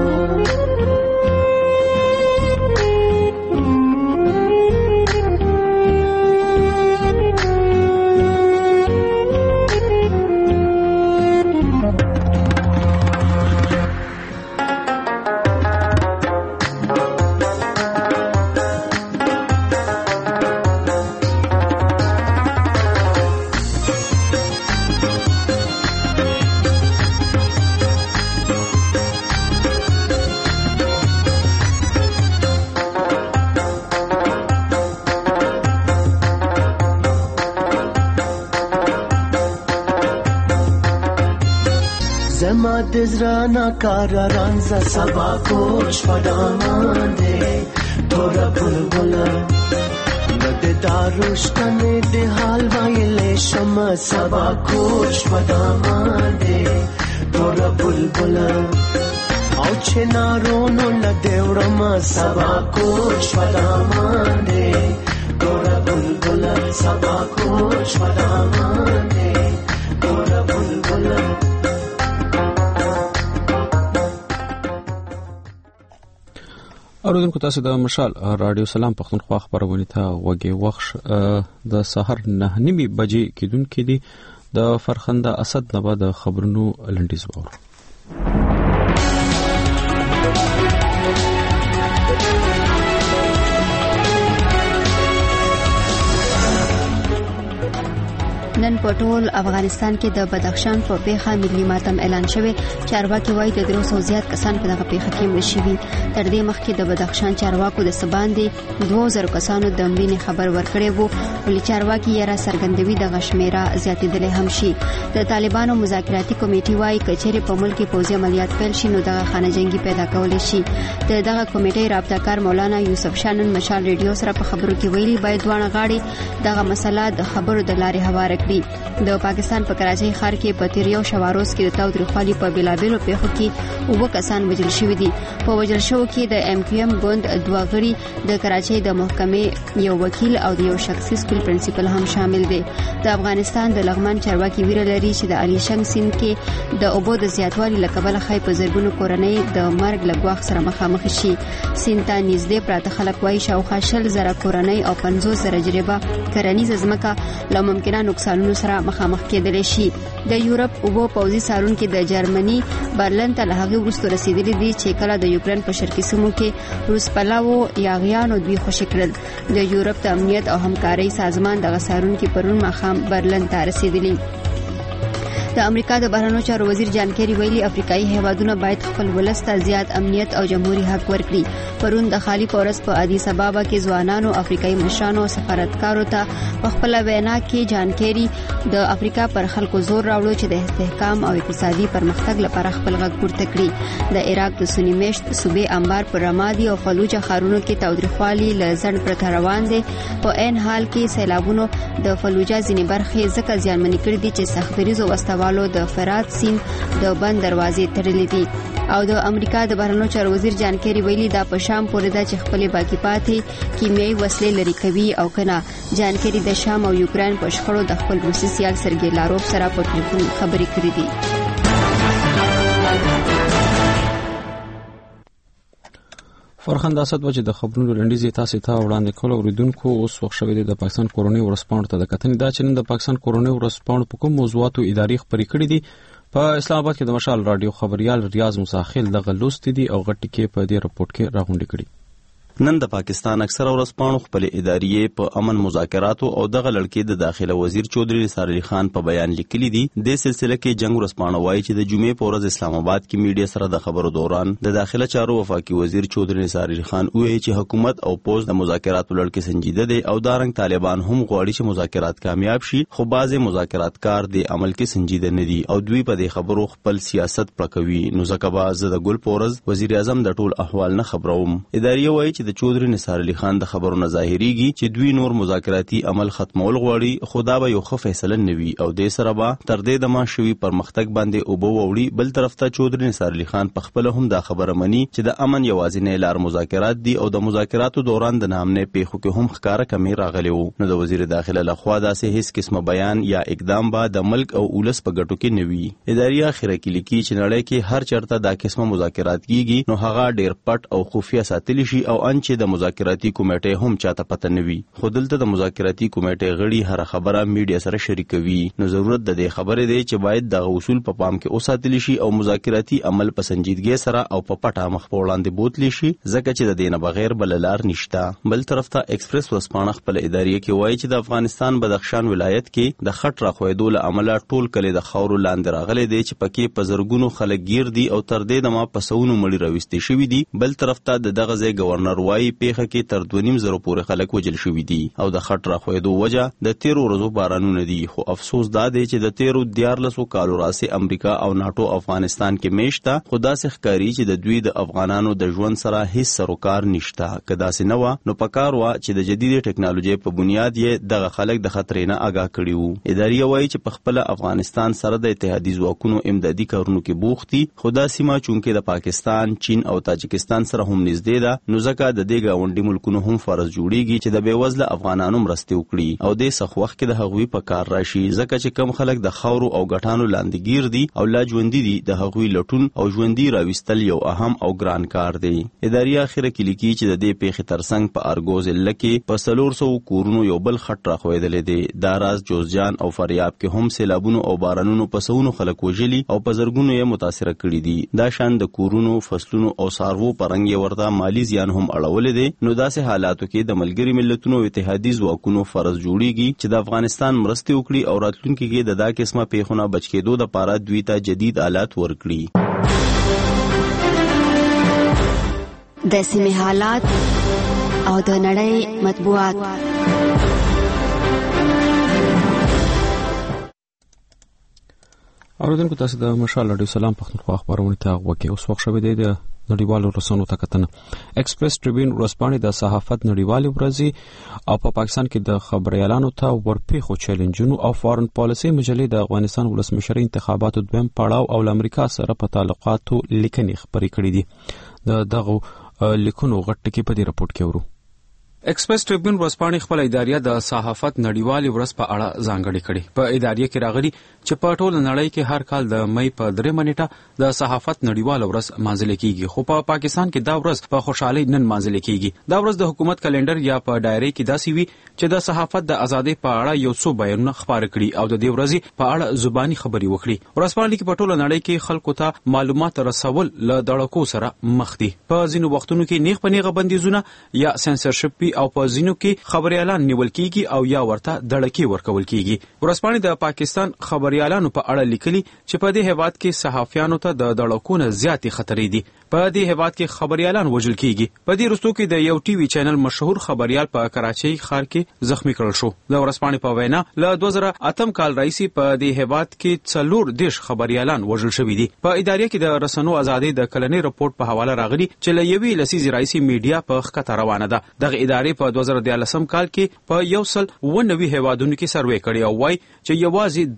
دزرانا کارا رانزا سبا کوچ پدامان دے تورا بلبلا ندے داروشتنے دے حال وائلے شما سبا کوچ پدامان دے تورا بلبلا اوچے نارونو ندے اڑما سبا کوچ پدامان دے تورا بلبلا سبا کوچ پدامان دے تورا بلبلا. اوریدونکو تاسو د مشال رادیو سلام پښتونخوا خبرونه ته وګي وخت د سحر 9:30 بجې کېدونکې دي د فرخنده اسد نه بعد خبرونو لنډیز وور نن په ټول افغانستان کې د بدخشان په پیښه ملي ماتم اعلان شوی. چارواکي وایي د 300 زیات کسان په دغه پیښه کې مړ شوي. تر دې مخکې د بدخشان چارواکو د سباندې 2000 کسانو د مړینې خبر ورکړی وو، ولې چارواکي یې را څرګندوي د شمیره زیاتېدلې هم شي. د طالبانو مذاکراتي کمیټې وایي کچېرې په ملک کې پوځي عملیات پیل شي نو دغه خانه جنگي پیدا کولی شي. دغه کمیټې رابطه کار مولانا یوسف شانن مشال ریډیو سره په خبرو کې ویلي باید دوه غاړي دغه مسله د خبرو د لارې هواره کړي. د پاکستان په کراچۍ ښار کې په تیریو شواروز کې د تاوتریخوالي په بلابلو پیښو کې 9 کسان وژل شوي دي. په وژل شوو کې د ایم کیو ایم ګوند 2 غړي، د کراچۍ د محکمې یو وکیل او د یو شخصي سکول پرنسپل هم شامل دي. د افغانستان د لغمان چارواکي ویره لري چې د الیشنګ سیند کې د اوبو د زیاتوالي لکبل خای په زرګونو کورنۍ د مرګ له ګواښ سره مخامخ شي. سیند ته نږدې پراته خلک وایي شاوخوا 20,000 کورنۍ او 50,000 جریبه کرنیزه ځمکه له ممکنه نقصانونو سره مخامخ کېدلی شي. د یورپ اوبو پوځي سارون کې د جرمني برلن ته له هغې وروسته رسیدلی دي چې کله د یوکرین په شرقي سیمو کې روس پلاوو یاغیانو دوی خوشي کړل. د یورپ د امنیت او همکارۍ سازمان دغه سارون کې پرون ماښام برلن ته رسیدلی. د امریکا د بهرنیو چارو وزیر جان کیری ویلي افریقایي هیوادونه باید خپل ولس ته زیات امنیت او جمهوریت حق ورکړي. پرون د خالی پورس په ادیس ابابا کې ځوانانو افریقایي مشرانو او سفارتکارو ته په خپل وینا کې جان کیری د افریقا پر خلکو زور راوړو چې د استحکام او اقتصادي پرمختګ لپاره خپل غږ پورته کړي. د عراق د سنی میشت صوبې انبار پر رمادي او فلوجه ښارونو کې تاوتریخوالي له ځنډ پرته روان دي. په عین حال کې سیلابونو د فلوجه ځینې برخې ځکه زیانمنې کړې دي چې سختریزو وسوالو د فرات سیند د بند دروازې تړلې دي. او د امریکا د بهرنیو چارو وزیر جان کیری ویلي دا په شام پورې ده چې خپل باقی پاتې کیمیاوي وسلې لري کوي او کنه. جان کیری د شام او یوکرين په شخړو د خپل روسي سیال سرګي لاروف سره په ټلیفون خبرې کړې دي. فرخنده اسد وجه د خبرونو لنډیزې تاسو ته وړاندې کول اوریدونکو اوس وخت شوی د پاکستان کورونی ورسپاند ته د کتنې دا چې نن د پاکستان کورونی ورسپاند په کوم موضوعاتو اداري خبرې کړې دي. په اسلام آباد کې د مشال رادیو خبريال ریاض مساخیل د غلوست دي او غټ کې په دې رپورت کې راغونډې کړي. نن د پاکستان اکثر ورځپاڼو خپل ادارې په امن مذاکراتو او دغه لړکې د داخله وزیر چودري نثار علي خان په بیان لیکلي دي. د سلسله کې جنگ ورځپاڼه وایي چې د جمعې په ورځ اسلام آباد کې میډیا سره د خبرو دوران د داخله چارو وفاقي وزیر چودري نثار علي خان وایي چې حکومت او پوز د مذاکراتو لړکې سنجیده دي او دارنګ طالبان هم غواړي چې مذاکرات کامیاب شي، خو بعضې مذاکراتکار د عمل کې سنجیده نه دي او دوی په دې خبرو خپل سیاست پلکوي. نو ځکه به زه د ګل په ورځ وزیر اعظم د ټول احوال نه خبروم. ادارې وایي چې د چودري نثار علي خان د خبرو نه ظاهريږي چې دوی نور مذاکراتي عمل ختمول غواړي، خو دا به یو ښه فیصله نه وي او دې سره به تر دې د ماشوي پرمختګ باندې اوبو ووړي. بل طرف ته چودري نثار علي خان په خپل هم دا خبره مني چې د امن یوازینی لار مذاکرات دي او د مذاکراتو دوران د نامنه پیښو کې هم ښکارا کمی راغلی وو. نو د وزیر داخله لخوا داسې هیڅ قسمه بیان یا اقدام به د ملک او اولس په ګټو کې نه وي. ادارې اخره کې لیکي چې نړۍ کې هر چرته دا قسمه مذاکرات کیږي نو هغه ډیر پټ او خفیه ساتل شي او ان چې د مذاکراتي کمیټه هم چاته پته نه وي. خو دلته د مذاکراتي کمیټه غړي هر خبره میډیا سره شریکوي. نو ضرورت د دې خبرې دی چې باید د اصول په پام کې اوساتل شي او مذاکراتي عمل په سنجیدګۍ سره او په پټه مخ په وړاندې بوتلی شي، ځکه چې د دینه بغیر بل لار نشته. بل طرف ته ایکسپریس ورسپانه خپل ادارې کې وایي چې د افغانستان بدخشان ولایت کې د خټ راخوېدو له عمله ټول کلی د خاورو لاندې راغلي دي چې پکې په زرګونو خلک گیر دي او تر دې دمه په سونو مړي راوستي شوي دي. بل طرف ته دغه ځای گورنر وایي پیښه کې تر 2.5 پورې خلک وجل شوي دي او د خټ راخوېدو وجه د 13 ورځو بارانونه دي. خو افسوس دا دی چې د 13 کالو راسي امریکا او ناتو افغانستان کې میشته، خو داسې ښکاري چې د دوی د افغانانو د ژوند سره هیڅ سروکار نشته. که داسې نه وه نو پکار وه چې د جدید ټکنالوژي په بنیاد یې دغه خلک د خطرې نه آګاه کړي وو. ادارې وایي چې په خپل افغانستان سره د اتحادي ځواکونو امدادي کارونو کې بوخت دي، خو دا سیمه چونکې د پاکستان، چین او تاجکستان سره هم نږدې ده، نو ځکه د دې گاونډي ملکونو هم فرض جوړیږي چې د بیوزله افغانانو مرسته وکړي او د سخت وخت کې د هغوی په کار راشي، ځکه چې کم خلک د خاورو او غټانو لاندې گیر دي او لا ژوندۍ دي. د هغوی لټون او ژوندۍ راوستل یو اهم او ګران کار دی. اداري اخره کې لیکي چې د دې پیښې ترڅنګ په ارګوز لکه په 400 کورونو یو بل خټ راخویدل دي. دا راز جوزجان او فریاب کې هم سیلابونو او بارانونو په سونو خلک وژلي او په زرګونو یې متاثر کړي دي. دا شان د کورونو، فصلونو او سارو پرنګ ورته مالی زیان هم اړولې دي. نو داسې حالاتو کې د ملګری ملتونو اتحادیې ځواکونو فرض جوړیږي چې د افغانستان مرسته وکړي او راتلونکي کې د دا قسمه پیښونو بچ کېدو لپاره دوی ته جدید آلات ورکړي. د سیمې حالات او د نړۍ مطبوعات. اوریدونکو تاسو د مشال رادیو سلام پښتونخوا خبرونه ته وګورئ. اوس وخت شوه د نړیوالو رسنیو ته کتنه. ایکسپریس ټریبیون ورځپاڼې د صحافت نړیوالې ورځې او په پاکستان کې د خبريالانو ته ورپېښو چیلنجونو او فارن پالیسي مجلې د افغانستان ولسمشر انتخاباتو دویم پړاو او امریکا سره په تعلقاتو لیکنې خبرې کړې دي. دغه لیکونو غټ ټکی په دې رپورت کې ورو. ایکسپریس ټریبیون ورځپاڼې خپل اداریه د صحافت نړیوالې ورځ په اړه ځانګړې کړې. په اداریه کې راغلي چې په ټول نړۍ کې هر کال د مې په 3 نیټه د صحافت نړیواله ورځ مانځل کیږي، خو په پاکستان کې دا ورځ په خوشحالي نن مانځل کیږي. دا ورځ د حکومت کلندر یا په ډایری کې داسې وي چې د صحافت د ازادۍ په اړه یو څو بیانونه خبرې کړي او د دې ورځې په اړه زبانی خبري وکړي. ورځپاڼې کې په ټول نړۍ کې خلکو ته معلومات رسول له دړکو سره مخ دي. په ځینو وختونو کې نیغ په نیغه بندیزونه یا سنسرشپ او په ځینو کې خبريالان نیول کیږي او یا ورته دړکې ورکول کیږي. ورځپاڼې د پاکستان خبريالانو په اړه لیکلي چې په دې هیواد کې صحافیانو ته د دړکو نه زیاتې خطرې دي. په دې هیواد کې خبريالان وژل کیږي. په دې وروستو کې د یو ټي وي چینل مشهور خبريال په کراچۍ ښار کې زخمی کړل شو. د ورځپاڼې په وینا له 2008 کال راځي په دې هیواد کې 4 خبريالان وژل شوي دي. په ادارې کې د رسنیو ازادۍ د کلنې رپورت په حواله راغلي چې له یوې لسیزې راځي میډیا په خطر روانه ده. دغه ادارې په 2013 کال کې په 190 هیوادونو کې سروې کړی او وايي چې یوازې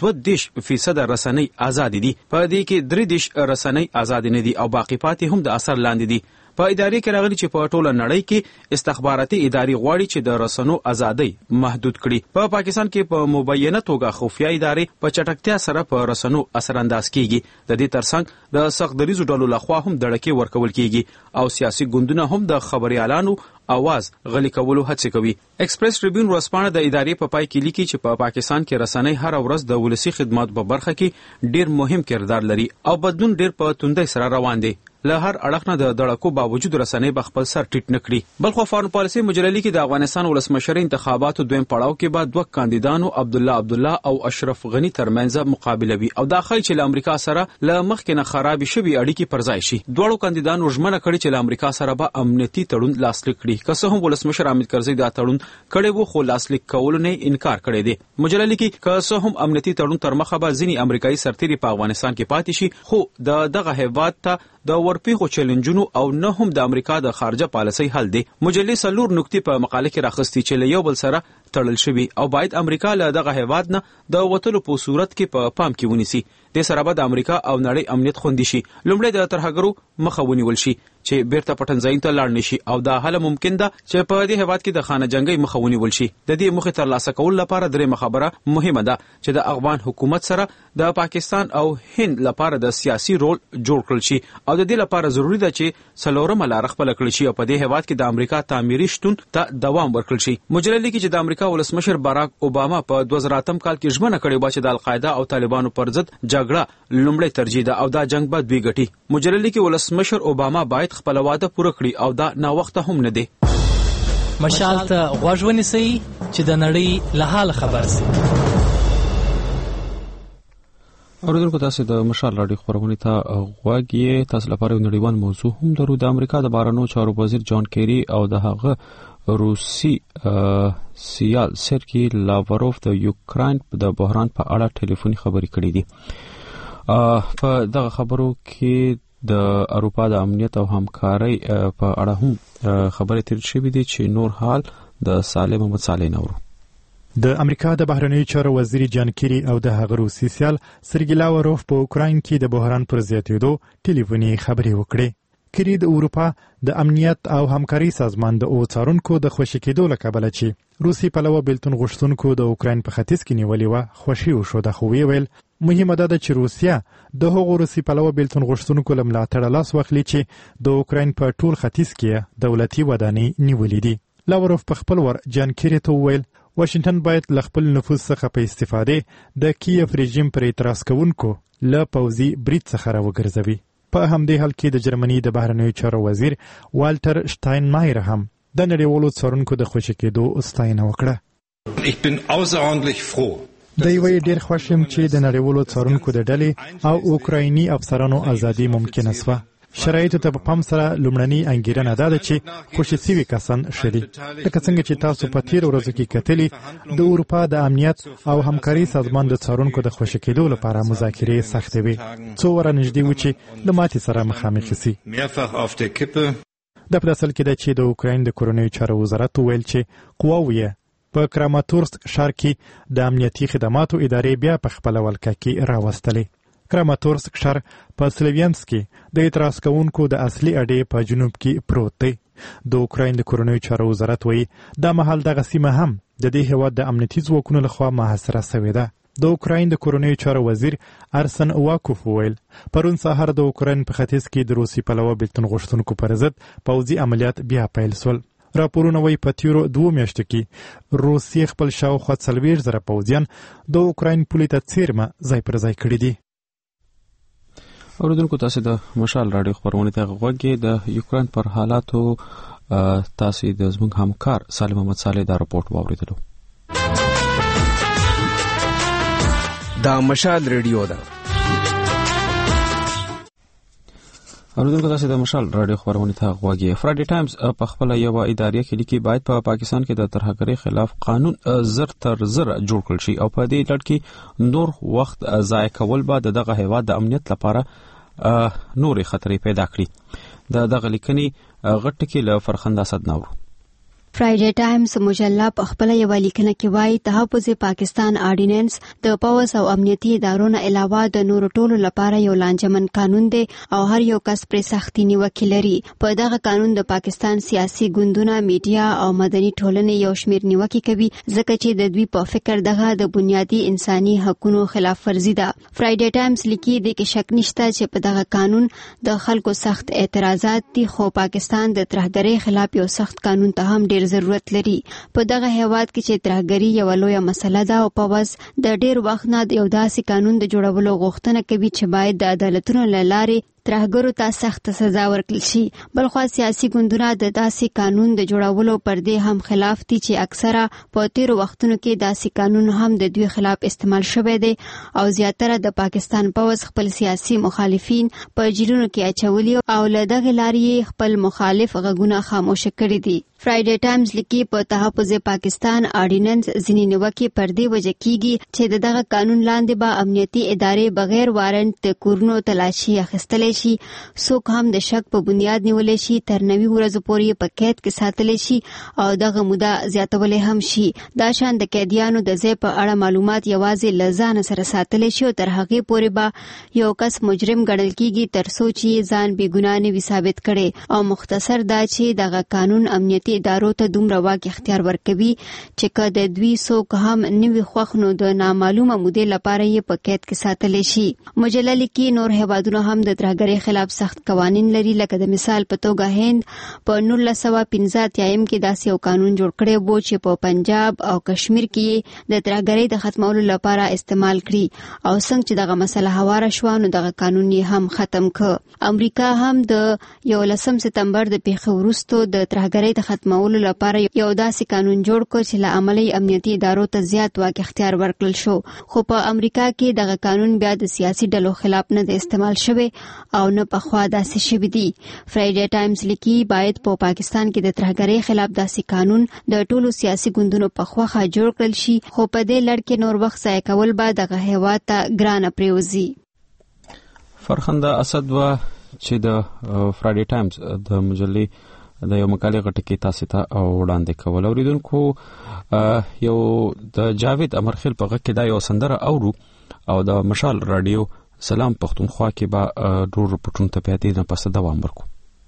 2% رسنۍ آزاد دي. په دې کې 3 رسنۍ آزاد نه دي او باقی پاتې هم د اثر لاندې دي. په ادارې کې راغلي چې په ټوله نړۍ کې استخباراتي ادارې غواړي چې د رسنیو ازادۍ محدود کړي. په پاکستان کې په مبینه توګه خفیه ادارې په چټکتیا سره په رسنیو اثر انداز کیږي. د دې ترڅنګ د سخت دریزو ډلو لخوا هم دړکې ورکول کیږي او سیاسي ګوندونه هم د خبريالانو اواز غلي کولو هڅه کوي. ایکسپریس ټریبیون ورځپاڼه د ادارې په پای کې لیکي چې په پاکستان کې رسنۍ هر ورځ د ولسی خدمات په برخه کې ډیر مهم کردار لري او بدلون ډیر په توندۍ سره روان دی. له هر اړخ نه د دړکو باوجود رسنۍ په خپل سر ټیټ نکړي. بلخو فارن پالیسي مجلې کې د افغانستان ولسمشر انتخاباتو دویم پړاو کې بعد 2 کاندیدانو عبدالله او اشرف غنی ترمنځ مقابله وي او دا خای چې له امریکا سره له مخکې نه خراب شوي اړیکې پر ځای شي. دوه کاندیدانو ژمنه کړې چې له امریکا سره به امنیتي تړون لاسلیک کړي. که څه هم ولسمشر حامد کرزي دا تړون کړی وو خو لاسلیک کولو نه انکار کړی دی. مجلې کې که څه هم امنیتي تړون تر مخه به ځینی امریکایي سرتیري په افغانستان کې پاتې شي، خو دغه هیواد ته د ورپېښو چیلنجونو او نه هم د امریکا د خارجه پالیسۍ حل دی. مجلې 4 نقطې په مقاله کې راخستي چې له یو بل سره تړل شوي او باید امریکا له دغه هیواد نه د وټلو په صورت کې په پام کې ونیسي. د سره به د امریکا او نړۍ امنیت خوندي شي. لومړی د ترهګرو مخه ونیول شي چې بیرته پټنځای ته لاړ نشي او دا حل ممکن ده چې په دې هیواد کې د خانه جنگي مخه ونیول شي. د دې مخه تر لاسه کول لپاره درې خبره مهمه ده چې د افغان حکومت سره د پاکستان او هند لپاره د سیاسي رول جوړ کړل شي او د دې لپاره ضروری ده چې څلورم لار خپل کړل شي او په دې هیواد کې د امریکا تعمیري شتون ته دوام ورکړل شي. مجلې لیکي چې د امریکا ولسمشر باراک اوباما په 2008 کال کې ژمنه کړې و چې د القاعده او طالبانو پر ضد جګړه لومړی ترجیح ده او دا جنگ به دوی ګټي. مجلې لیکي ولسمشر اوباما باید خپل وعده پوره کړي او دا نا وخت هم نه دی. مشال ته غوږ ونیسئ چې د نړۍ له حال خبر شئ. اوریدونکو تاسو د مشال راډیو خبرونه ته غوږ یې. تاسو لپاره یو نړیوال موضوع هم درو. د امریکا د بهرنیو چارو وزیر جان کیری او د هغه روسي سیال سرګي لاوروف د یوکرين د بحران په اړه ټلیفوني خبرې کړې دي. په دغه خبرو کې د اروپا د امنیت او همکارۍ په اړه هم خبرې تیر شوې دي چې نور حال د صالح محمد صالح نورو. د امریکا د بهرنیو چارو وزیر جان کیری او د هغه روسي سیال سرګي لاوروف په اوکراین کې د بحران پر زیاتېدو ټلیفوني خبرې وکړې. کری د اروپا د امنیت او همکاري سازمان د اوڅارونکو د خوشی کېدو لکبل چې روسي پلوه بیلتون غوښتونکو د اوکراین په ختیځ کې نیولې و خوشی وشو د خو ویل مهمه ده چې روسیا د هغو روسي پلوه بیلتون غوښتونکو لملاتړ لاس واخلي چې د اوکراین په ټول ختیځ کې دولتي ودانۍ نیولې دي. لاوروف په خپل ور جان کیری ته ویل واشنگټن باید ل خپل نفوذ څخه په استفاده د کیف رژیم پر اعتراض کوونکو له پوځي برید څخه راوګرځوي. په همدې حال کې د جرمني د بهرنیو چارو وزیر والټر شټاینمایر هم د نړیوالو څارونکو د خوشی کېدو ستاینه وکړه. Ich bin außerordentlich froh. د یوې ډېر خوښ یم چې د نړیوالو څارونکو د ډلې او اوکرایني افسرانو ازادي ممکنه شوه. شرایطو ته په پام سره لومړنۍ انګیرنه دا ده چې خوشي سوي کسان ښه دي. لکه څنګه چې تاسو په تېرو ورځو کې کتلي د اروپا د امنیت او همکاري سازمان د څارونکو د خوشي کېدو لپاره مذاکرې سختې وې. څو وره نږدې و چې له ماتې سره مخامخ شي. دا په اصل کې ده چې د اوکراین د کورنیو چارو وزارت وویل چې قواوې یې په کراماتورسک ښار کې د امنیتي خدماتو ادارې بیا په خپله ولکه کې راوستلې. کراماتورسک ښار په سلویانسک کې د اعتراض کوونکو د اصلي اډې په جنوب کې پروت دی. د اوکراین د کورنیو چارو وزارت وایي دا مهال دغه سیمه هم د دې هېواد د امنیتي ځواکونو لخوا محاصره شوې ده. د اوکراین د کورنیو چارو وزیر ارسن واکوف وویل پرون سهار د اوکراین په ختیځ کې د روسي پلوه بیلتون غوښتونکو پر ضد پوځي عملیات بیا پیل شول. راپورونه وایي په تیرو 2 میاشتو کې روسیې خپل شاوخوا 40,000 پوځیان د اوکراین پولې ته څیرمه ځای پر ځای کړي دي. اوریدونکو تاسو د مشال رادیو خبرونه ته غوږی د یوکرين پر حالاتو تاسو د زموږ همکار سالم محمد صالح دا رپورت واوریدلو. دا مشال رادیو ده. اوریدونکو تاسو د مشال رادیو خبرونه ته غوږی. فرایډي ټایمز په خپل یو ادارې کې لیکي باید په پاکستان کې د ترهګرۍ خلاف قانون زر تر زر جوړ کړل شي او په دې لړ کې نور وخت ضایع کول به دغه هیواد د امنیت لپاره نورې خطرې پیدا کړي. دغه لیکنې غټ کې له فرخنده اسد نور. فرایډي ټایمز مجله په خپل یو لیکنه کې وایي تحفظ پاکستان آرډیننس د پولیس او امنیتي ادارو نه علاوه د نورو ټولو لپاره یو لانجمن قانون دی او هر یو کس پر سختي نیوکه لري. په دغه قانون د پاکستان سیاسي ګوندونه، میډیا او مدني ټولنې یو شمیر نیوکه کوي ځکه چې د دوی په فکر دغه د بنیادی انساني حقوقو خلاف ورزي ده. فرایډي ټایمز لیکي د کې شک نشته چې په دغه قانون د خلکو سخت اعتراضات دي خو پاکستان د ترهګرۍ خلاف یو سخت قانون ته هم ضرورت لري. په دغه هیواد کې چې ترهګري یو لویه مسله ده او په وس د ډیر وخت نه یو داسې قانون د جوړولو غوښتنه کوي چې باید د عدالتونو له لارې ترهګرو ته سخت سزا ورکړل شي. بلخو سیاسي ګوندونه د داسې قانون د جوړولو پر دې هم خلاف دي چې اکثره په تیرو وختونو کې داسې قانون هم د دوی خلاف استعمال شوی دی او زیاتره د پاکستان پوځ خپل سیاسي مخالفین په جیلونو کې اچولي او له دغه لارې خپل مخالف غږونه خاموش کړي دي. فرایډي ټایمز لیکي په تحفظ پاکستان آرډیننس ځینې نیوکې پر دې وجه کیږي چې دغه قانون لاندې به امنیتي ادارې بغیر وارنټ د کورونو تلاشي اخیستل شي، څوک هم د شک په بنیاد نیول شي، تر 90 ورځې پورې په قید کې ساتل شي او دغه موده زیاتول هم شي. دا شان د قیدیانو د ځای په اړه معلومات یوازې له ځان سره ساتل شي او تر هغې پورې به یو کس مجرم ګڼل کیږي تر څو چې ځان بې ګناه نه وي ثابت کړي. او مختصر دا چې دغه قانون امنیتي ادارو ته دومره واک اختیار ورکوي چې که د دوی څوک هم نوي خوښ نو د نامعلومه مودې لپاره یې په قید کې ساتل شي. مجله لیکي نور هیوادونه هم د ترهګرۍ خلاف سخت قوانین لري. لکه د مثال په توګه هند په 1985 کې داسې یو قانون جوړ کړی و چې په پنجاب او کشمیر کې د ترهګرۍ د ختمولو لپاره استعمال کړي او څنګه چې دغه مسله هواره شوه نو دغه قانون یې هم ختم کړ. امریکا هم د 11 سپتمبر د پیښو وروسته د ترهګرۍ د ختمولو لپاره یو داسې قانون جوړ کړ چې له عملي امنیتي ادارو ته زیات واک اختیار ورکړل شو. خو په امریکا کې دغه قانون بیا د سیاسي ډلو خلاف نه د استعمال شوی او نه پخوا داسې شوی دی. فرایډي ټایمز لیکي باید په پاکستان کې د ترهګرۍ خلاف داسې قانون د ټولو سیاسي ګوندونو په خوخه جوړ کړل شي خو په دې لړ کې نور وخت ضایع کول به دغه هیواد ته ګرانه پریوزي. فرخنده اسد و چې د فرایډي ټایمز د مجلې د یو مقالې غټه کې تاسو ته وړاندې کول. اوریدونکو یو د جاوید امرخیل په غږ کې دا یو سندره اورو او د مشال رادیو سلام پښتونخوا کې به ډور پټون ته پیاتې نه پسته دوام ورکو.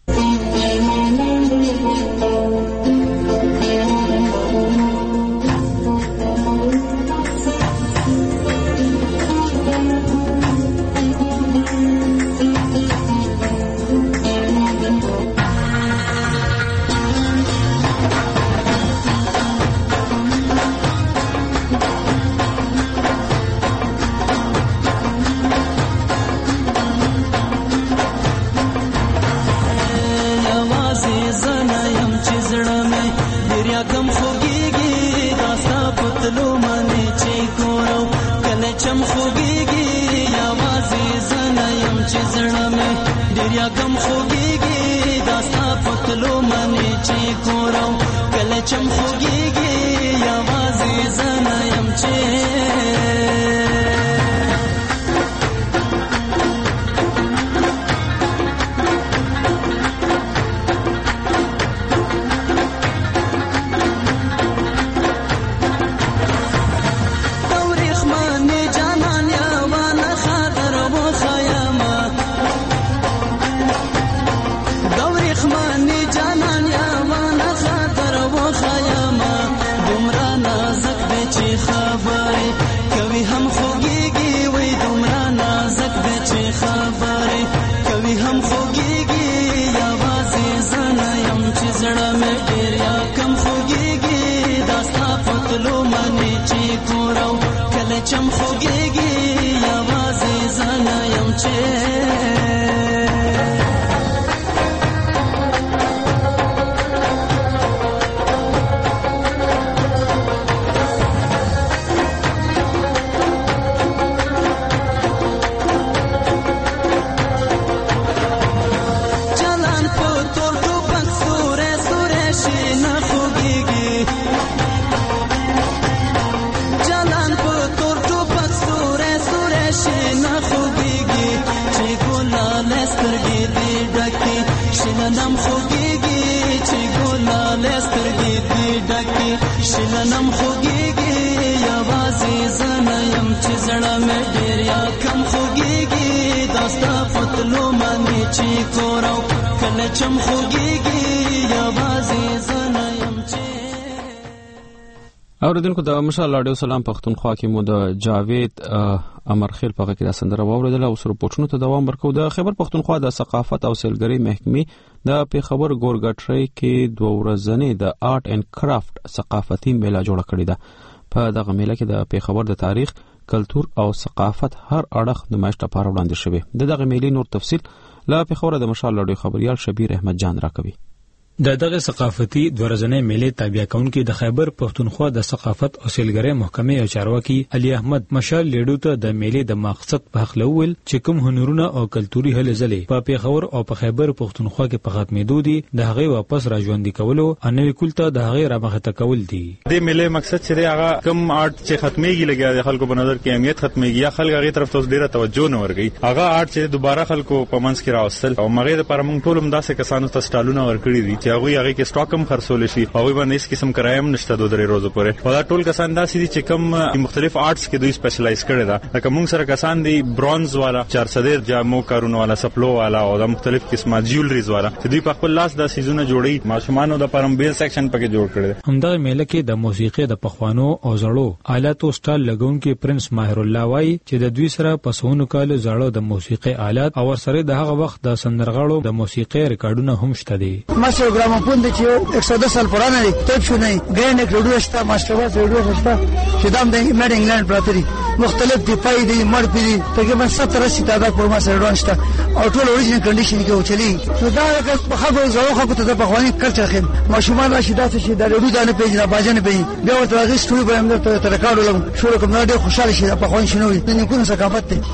اوریدونکو د مشال رادیو سلام پښتونخوا کې مو د جاوید امرخیل په غږ کې سندره واوریدله. اوس رپورټونو ته دوام ورکوو. د خیبر پښتونخوا د ثقافت او سیلګرۍ محکمې د پیښور ګورګټري کې 2 ورځې د آرټ اینڈ کرافټ ثقافتي میله جوړه کړې ده. په دغه میله کې د پیښور د تاریخ، کلتور او ثقافت هر اړخ نمایش لپاره وړاندې شوی. دغه میلې نور تفصیل لا پیښور د مشال رادیو خبريال شبیر احمد جان راکوي. دغه ثقافتي دورځنې میلې تابع کونکي د خیبر پښتونخوا د ثقافت او سیلګرۍ محکمې او چارواکي علي احمد مشال لیډو ته د میلې د مقصد په حق لول چې کوم هنرونه او کلتوري هلې ځلې په پیښور او په خیبر پښتونخوا کې په ختمېدو دي د هغه واپس راژوندي کولو او نوې کولته د هغه رامخته کول دي. د میلې مقصد چې هغه کوم آرټ چې ختمېږي لګیا د خلکو په نظر کې اهمیت ختمېږي یا خلک هغه طرف ته ډیره توجه نه ورګي. هغه آرټ چې دوباره خلکو په منځ کې راوستل او مغه د پر موږ ټول هم داسې کسانو ته سټالونه ورکړي دي چې هغه کې سټاک کم خرڅول شي او باندې هیڅ قسم کرایم نشته د 3 ورځې پورې. او دا ټول کسان داسې دي چې کوم مختلف آرټس کې دوی سپیشلایز کړي دا. لکه موږ سره کسان دي برونز والا 400 جامو کارونه والا سپلو والا او د مختلف قسمه جیولریز والا چې دوی په خپل لاس د سیزونه جوړي ماشومان د پرم بیل سیکشن پکې جوړ کړي. همدغه میله کې د موسیقي د پخوانو او زړو آلاتو سټال لګونکي پرنس ماهر الله وای چې د دوی سره په سونو کال زړو د موسیقي آلات او سره د هغه وخت د سندرغاړو د موسیقي ریکارډونه هم شته دي. ماسټر ګراموفون د 110 سال پرانا دی ټیپ شو نه ګرینډ ریډیو شته ماسټر واس ریډیو شته چې دام د میډ انګلند پراتري مختلف دی پای دی مړ پی تقریبا 70-80 تعداد پر ما سره روان شته او ټول اوریجنل کنډیشن کې وچلی. نو دا په خبرو زړه خو ته د پخوانی کلچر خیم ماشومان راشي داسې چې د ریډیو دانه پیژنه باجنه پیژنه بیا ورته غي سټوډیو باندې ته ریکارډ لګم شروع کوم نه ډېر خوشاله شي په خوښ شنو دي نه کوم ثقافت دی.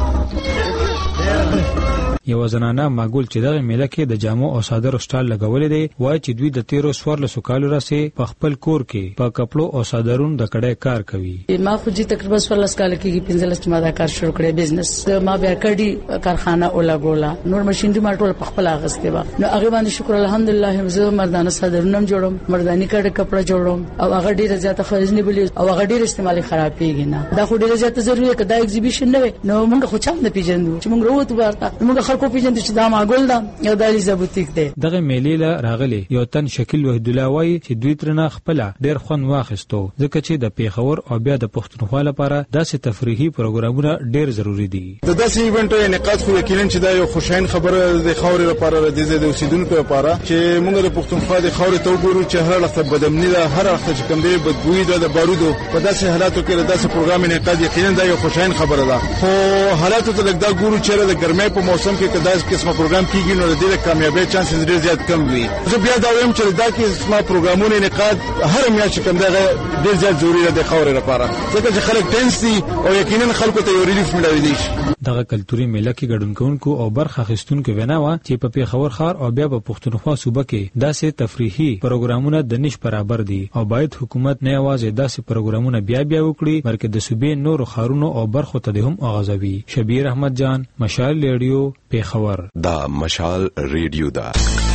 یو زنانه ماګول چې دغه میله کې د جامو او صادر سټال لګولې دی وای چې دوی د 13 کالو راځي په خپل کور کې په کپړو او صادرونو د کډه کار کوي. ما خو چې تقریبا 14 کال کې 15 ما دا کار شروع کړی بزنس ما بیا کډي کارخانه اولا ګولا نور ماشين دي ما ټول په خپل اغسته و نو هغه باندې شکر الحمدلله زه مردانه صادرونه جوړم مرداني کډه کپړه جوړم او هغه ډیره زیاته خرجنیبل او هغه ډیره استعمالي خرابېږي نه دا خو ډیره زیاته ضروري کدا ایگزیبیشن نه نو موږ خو چم نه پیژندو چې موږ وروته ورته موږ خلکو پیژند چې دا معقول ده یو د الیزا بوتیک دی. دغه میلې له راغلي یو تن شکیل وحید الله وایي چې دوی ترنه خپل ډېر خوند واخیستو ځکه چې د پیښور او بیا د پښتونخوا لپاره داسې تفریحي پروګرامونه ډېر ضروری دي. د داسې ایونټو انعقاد خو یقینا چې دا یو خوشاین خبره د خاورې لپاره د اوسیدونکو لپاره چې موږ د پښتونخوا د خاورې ته وګورو چې هر وخت بدامني ده، هر وخت چې کوم دی بدبوئی ده د بارودو په داسې حالاتو کې د داسې پروګرام انعقاد یقینا دا یو خوشاین خبره ده. خو حالاتو ته لږ دا ګورو چې د ګرمۍ په موسم کې کدا قسمه پروګرام کیږي نو د دې کامیابی چانسز ډېر زیات کم وي. زه بیا دا وایم چې دا قسمه پروګرامونه انعقاد هر میاشت کوم دی ډېر زیات ضروري ده د خاورې لپاره ځکه چې خلک ټینس دي او یقینا خلکو ته یو ریلیف ملوي دي. دغه کلتوري میله کې ګډون کوونکو او برخه اخیستونکو ویناوه چې په پیښور ښار او بیا په پښتونخوا صوبه کې داسې تفریحي پروګرامونه د نش برابر دي او باید حکومت نه یوازې داسې پروګرامونه بیا وکړي بلکې د صوبې نورو ښارونو او برخو ته هم اغازوي. شبیر احمد جان، مشال ریډیو، پیښور. دا مشال ریډیو دا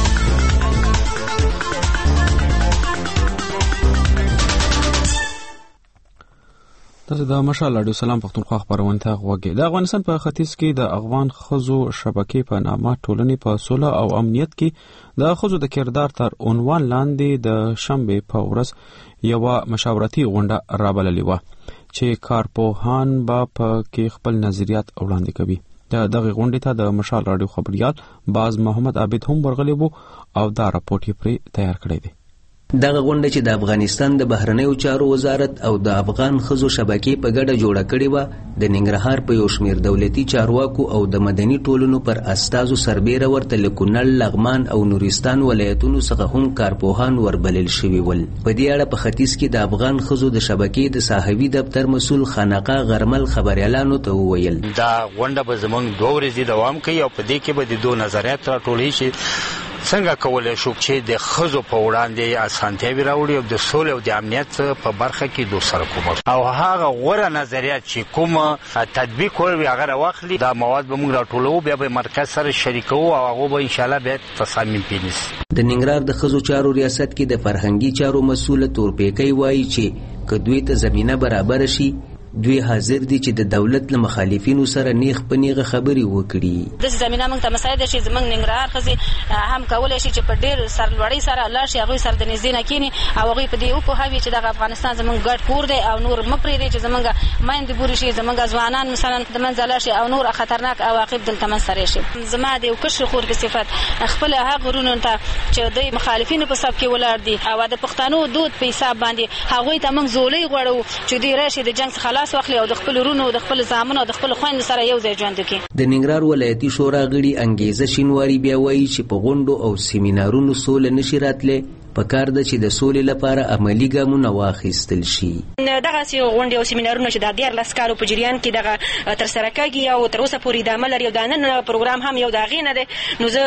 تاسو د مشال رادیو سلام پښتونخوا خبرونه ته غوږی. د افغانستان په ختیځ کې د افغان خزو شبکې په نامه ټولنې په سوله او امنیت کې د خزو د کردار تر عنوان لاندې د شنبه په ورځ یو مشاورتي غونډه رابللې و چې کارپوهان به په کې خپل نظریات وړاندې کوي. دغه غونډې ته د مشال رادیو خبريال باز محمد عابد هم ورغلی وو او دا راپورټ یې پرې تیار کړی دی. دغه غونډه چې د افغانستان د بهرنیو چارو وزارت او د افغان خزو شبکې په ګډه جوړه کړې و د ننګرهار په یو شمیر دولتي چارواکو او د مدني ټولنو پر استازو سربېره ورته له کونړ، لغمان او نورستان ولایتونو څخه هم کارپوهان وربلل شوي ول. په دې اړه په ختیځ کې د افغان خزو د شبکې د صاحبي دفتر مسؤل خانقاه غرمل خبريالانو ته وویل دا غونډه به زمونږ 2 ورځې دوام کوي او په دې کې به د دوه نظریات راټولې شي څنګه کولای شو چې د خزو په وړاندې اسانتیاوي راوړي او د سولې او د امنیت په برخه کې دوه سره کوم او هغه غوړه نظریات چې کوم تطبیق کوي هغه واخلي دا مواد به موږ راټولو بیا به مرکز سره شریکو او هغه به ان شاء الله به تصامیم پینیس. د ننګرهار د خزو چارو ریاست کې د فرهنګي چارو مسؤل تورپیکۍ وایي چې کدوې ته زمينه برابر شي دوی حاضر دي چې د دولت له مخالفینو سره نیغ په نیغه خبري وکړي. د زمينه موږ ته مساعده شي زمنګ ننګرهار خزي هم کولای شي چې په ډېر سرلوړی سره الله شي هغه سره د نږدې نه کینی او هغه په دې او په هوی چې د افغانستان زمنګ ګډ کور دی او نور مپری دی چې زمنګ مایند ګوري شي زمنګ ځوانان مثلا د منځله شي او نور خطرناک عواقب دلته من سره شي. زما د یو کشر خور په صفت خپل هغه غرونو ته چې د مخالفینو په صف کې ولاړ دي او د پښتنو دود په حساب باندې هغه ته موږ زولې غوړو چې دوی راشي د جنگ خلاص واخلي او د خپل رونو د خپل زامنو د خپل خويند سره یو ځای ژوند وکړي. د ننګرهار ولایتي شورا غړي انګیزه شینواری بیا وایي چې په غونډو او سیمینارونو سول نشي راتله پکار د چې د سولې لپاره عملی ګامونه واخیستل شي. دغه سی غونډې او سیمینارونه چې د 14 کالو په جریان کې دغه تر سره کېږي او تر اوسه پورې د عمل لري د نن پروګرام هم یو دغه نه دی نو زه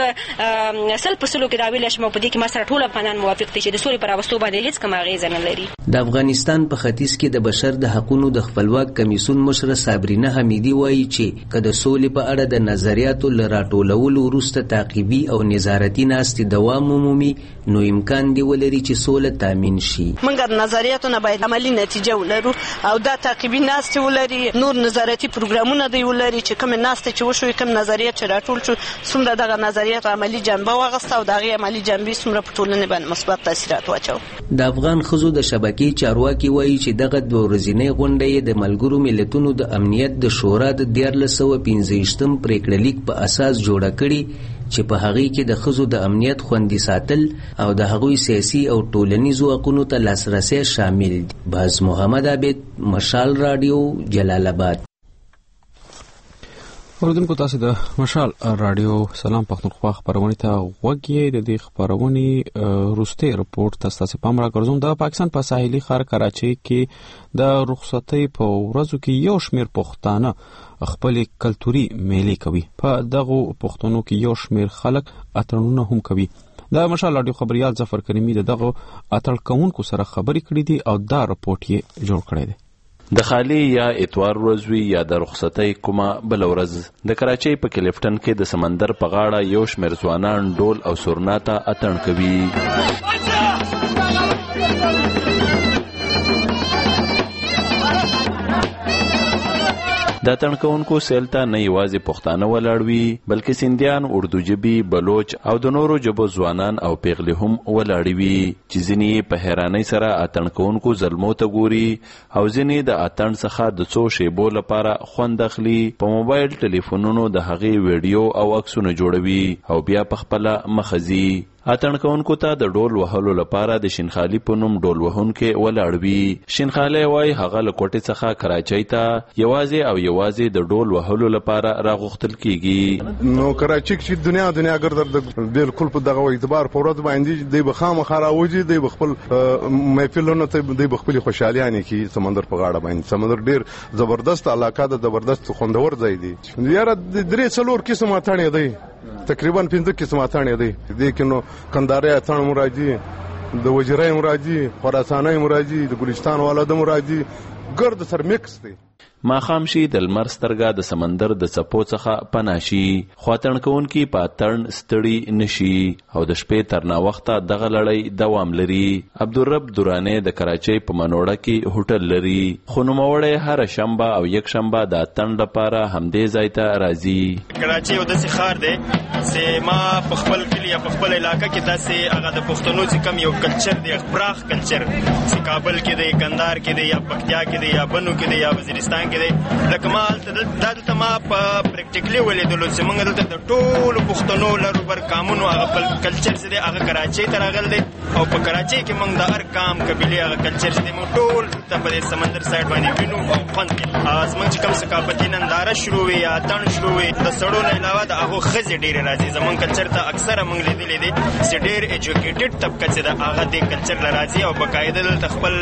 سل په سلو کې دا ویل شم په دې کې ما سره ټول افغانان موافق دي چې د سولې پر واستو باندې هیڅ کوم اغیزه نه لري. د افغانستان په ختیځ کې د بشر د حقوقو د خپلواک کمیسیون مشر صابرینه حمیدی وایي چې کله سولې په اړه د نظریاتو لراټولولو وروسته تعقیبي او نظارتي ناستې دوام عمومي نو امکان دی ولري چې سوله تامین شي. موږ نظریاتونه باید عملی نتیجه ولرو او دا تعقیبي ناستې ولري نور نظارتي پروګرامونه دی ولري چې کوم ناستې چې وشوي کوم نظریات چې راټول شو څومره دغه نظریات عملی جنبه واغسته او دغه عملی جنبه څومره په ټولنه باندې مثبت تاثیرات واچو. د افغان خزو د شبکې چارواکي وایي چې دغه 2 ورځې غونډه د ملګرو ملتونو د امنیت د شورا د 1415 پریکړه لیک په اساس جوړه کړي چې په هغه کې د خزو د امنیت خوندي ساتل او د هغوی سیاسي او ټولنیزو حقوقو ته لاسرسي شامل دي. باز محمد عابد، مشال رادیو، جلال آباد. اوردونکو تاسو د مشال رادیو سلام پښتونخوا خبرونه ته وګورئ. د دې خبرونه روسته رپورت تاسو پام را ګرځوم. د پاکستان په ساحلي ښار کراچۍ کې د رخصتۍ په ورځو کې یو شمېر پښتانه خپل کلتوري میلې کوي. په دغه پښتنو کې یو شمېر خلک اتړونه هم کوي. د مشال رادیو خبريال ظفر کریمی دغه اتړ کوونکو سره خبرې کړې دي او دا رپورت یې جوړ کړی دی. د خالی یا اتوار ورځ وي یا د رخصتۍ کومه بل ورځ د کراچۍ په کلیفټن کې د سمندر په غاړه یو شمېر ځوانان ډول او سورناته اتڼ کوي. دا تنکونکو سیل ته نه یوازې پښتانه ولاړ وي بلکې سیندیان، اردو جبي، بلوچ او د نورو ژبو ځوانان او پیغلې هم ولاړ وي چې ځینې په حیرانۍ سره اتنکونکو ظلمو ته ګوري او ځینې د اتن څخه د څو شیبو لپاره خوند اخلي، په موبایل ټلیفونونو د هغې ویډیو او عکسونه جوړوي او بیا په خپله مخه ځي. اتن کوونکو ته د ډول وهلو لپاره د شینخالي په نوم ډول وهونکی ولاړ وي. شینخالي وایي هغه له کوټې څخه کراچۍ ته یوازې د ډول وهلو لپاره راغوښتل کیږي. نو کراچۍ چې دنیا ګرد د بالکل په دغه اعتبار په ورځ باندې دی بخامخا راوځي، دی خپل محفلونو ته دی خپل خوشحاليانه کی سمندر په غاړه باندې. سمندر ډیر زبردست علاقه ده، زبردست خوندور ځای دی. یاره درې څلور قسم اتڼ دی، تقریبا 5 قسم اتڼ دی. دې کې نو کنداري اتڼ مراجي، د وجرای مراجي، خراساني مراجي، د ګلستان والا د مراجي، ګرد سر میکس دی. ماښام شي د لمر سترګه د سمندر د څپو څخه پناه شي، خو اتڼ کوونکي په اتڼ ستړي نشي او د شپې تر ناوخته دغه لړۍ دوام لري. عبدالرب دراني د کراچۍ په منوړه کې هوټل لري، خو نوموړی هره شنبه او یک شنبه د اتڼ لپاره همدې ځای ته راځي. کراچۍ یو داسې ښار دی چې ما په خپل کلي یا په خپل علاقه کې داسې هغه د پښتنو چې کوم یو کلچر دی، پراخ کلچر چې کابل کې دی، کندهار کې دی، یا پکتیا کې دی، یا بنو کې دی، یا وزیرستان لکه ما دلته ما په پریکټیکلی ولیدلو چې موږ دلته د ټولو پښتنو لرو بر قامونو هغه خپل کلچر چې دی هغه کراچۍ ته راغلی دی، او په کراچۍ کې موږ د هر قام قبیلې هغه کلچر چې دی موږ ټول دلته په سمندر سایډ باندې وینو او خوند کوي. زموږ چې کوم ثقافتي ننداره شروع وي یا اتڼ شروع وي، د سړو نه علاوه د هغو ښځې ډېرې راځي. زموږ کلچر ته اکثره موږ لیدلی دی چې ډېر ایجوکیټډ طبقه چې ده هغه دې کلچر له راځي او باقاعده دلته خپل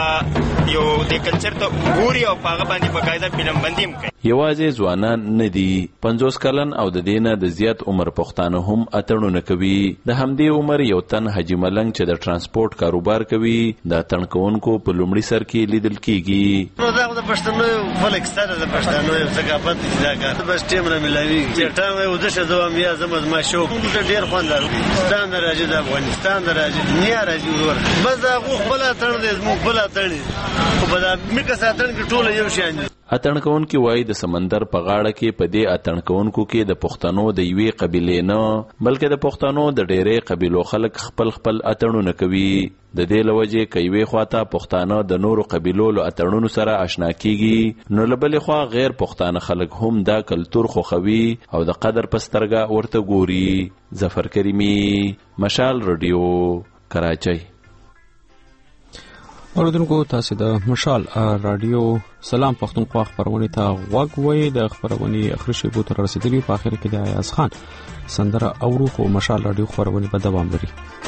هغه یو دې کلچر ته ګوري او په هغه باندې باقاعده فلم بندي هم کوي. یوازې ځوانان نه دي، 50 کلن او د دې نه د زیات عمر پښتانه هم اتڼونه کوي. د همدې عمر یو تن حاجي ملنګ چې د ترانسپورت کاروبار کوي د اتڼ کوونکو په لومړي سر کې لیدل کیږي. دا د پښتنو فلک ستاره د پښتنو ثقافت دا بس ټیم نه ملوي چې ټام یو د شزوام یا زمد ما شو ډیر خوند ستان راځي د افغانستان راځي نه راځي ور بس دا خپل اتڼ دې مو خپل اتڼ خو په دا میکه ساتن کې ټول یو شان دي. اتڼ کوونکي وایي د سمندر په غاړه کې په دې اتڼ کوونکو کې د پښتنو د یوې قبیلې نه بلکې د پښتنو د ډېرې قبیلو خلک خپل اتڼونه کوي. د دې له وجې که یوې خواته پښتانه د نورو قبیلو له اتڼونو سره اشنا کیږي، نو له بلې خوا غیر پښتانه خلک هم دا کلتور خوښوي او د قدر په سترګه ورته ګوري. ظفر کریمي، مشال رادیو، کراچۍ. اوریدونکو تاسو د مشال رادیو سلام پښتونخوا خبرونه ته غوږ وئ. د خبرونه اخر شی بو تر رسیدلی په اخر کې د ایاز خان سندره اورو خو مشال رادیو خبرونه په دوام لري.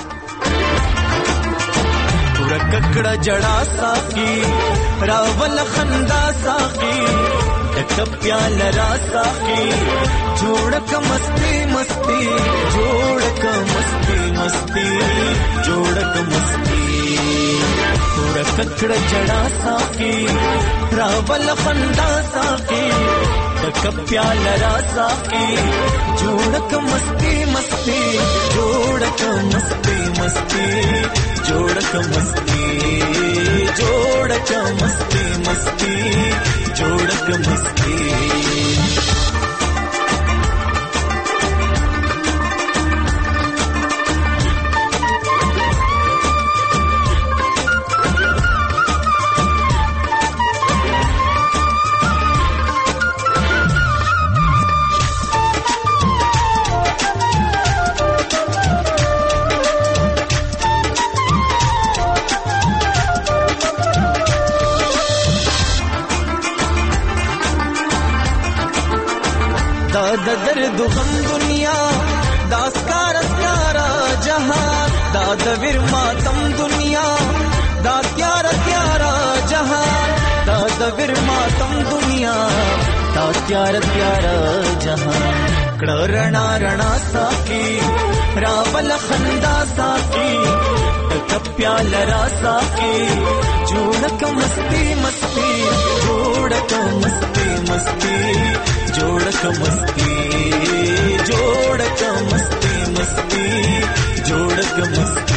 ورککړه جڑا ساقي راول خندا ساقي تک پیال را ساقي جوړک مستی مستی جوړک مستی مستی جوړک مستی ورککړه جڑا ساقي راول خندا ساقي تک پیال را ساقي جوړک مستی مستی جوړک مستی مستی جوړک مستی جوړک مستی مستی جوړک مستی. دا درد غم دنیا دا سکار سکارا جہاں دا دویر ماتم دنیا دا تیارا تیارا جہاں دا دویر ماتم دنیا دا تیارا تیارا جہاں کڑا رنا رنا ساکی راول خندا ساکی تک پیال را ساکی جوڑک مستی مستی جوڑک مستی مستی جوڑک مستی جوڑک مستی مستی جوڑک مستی.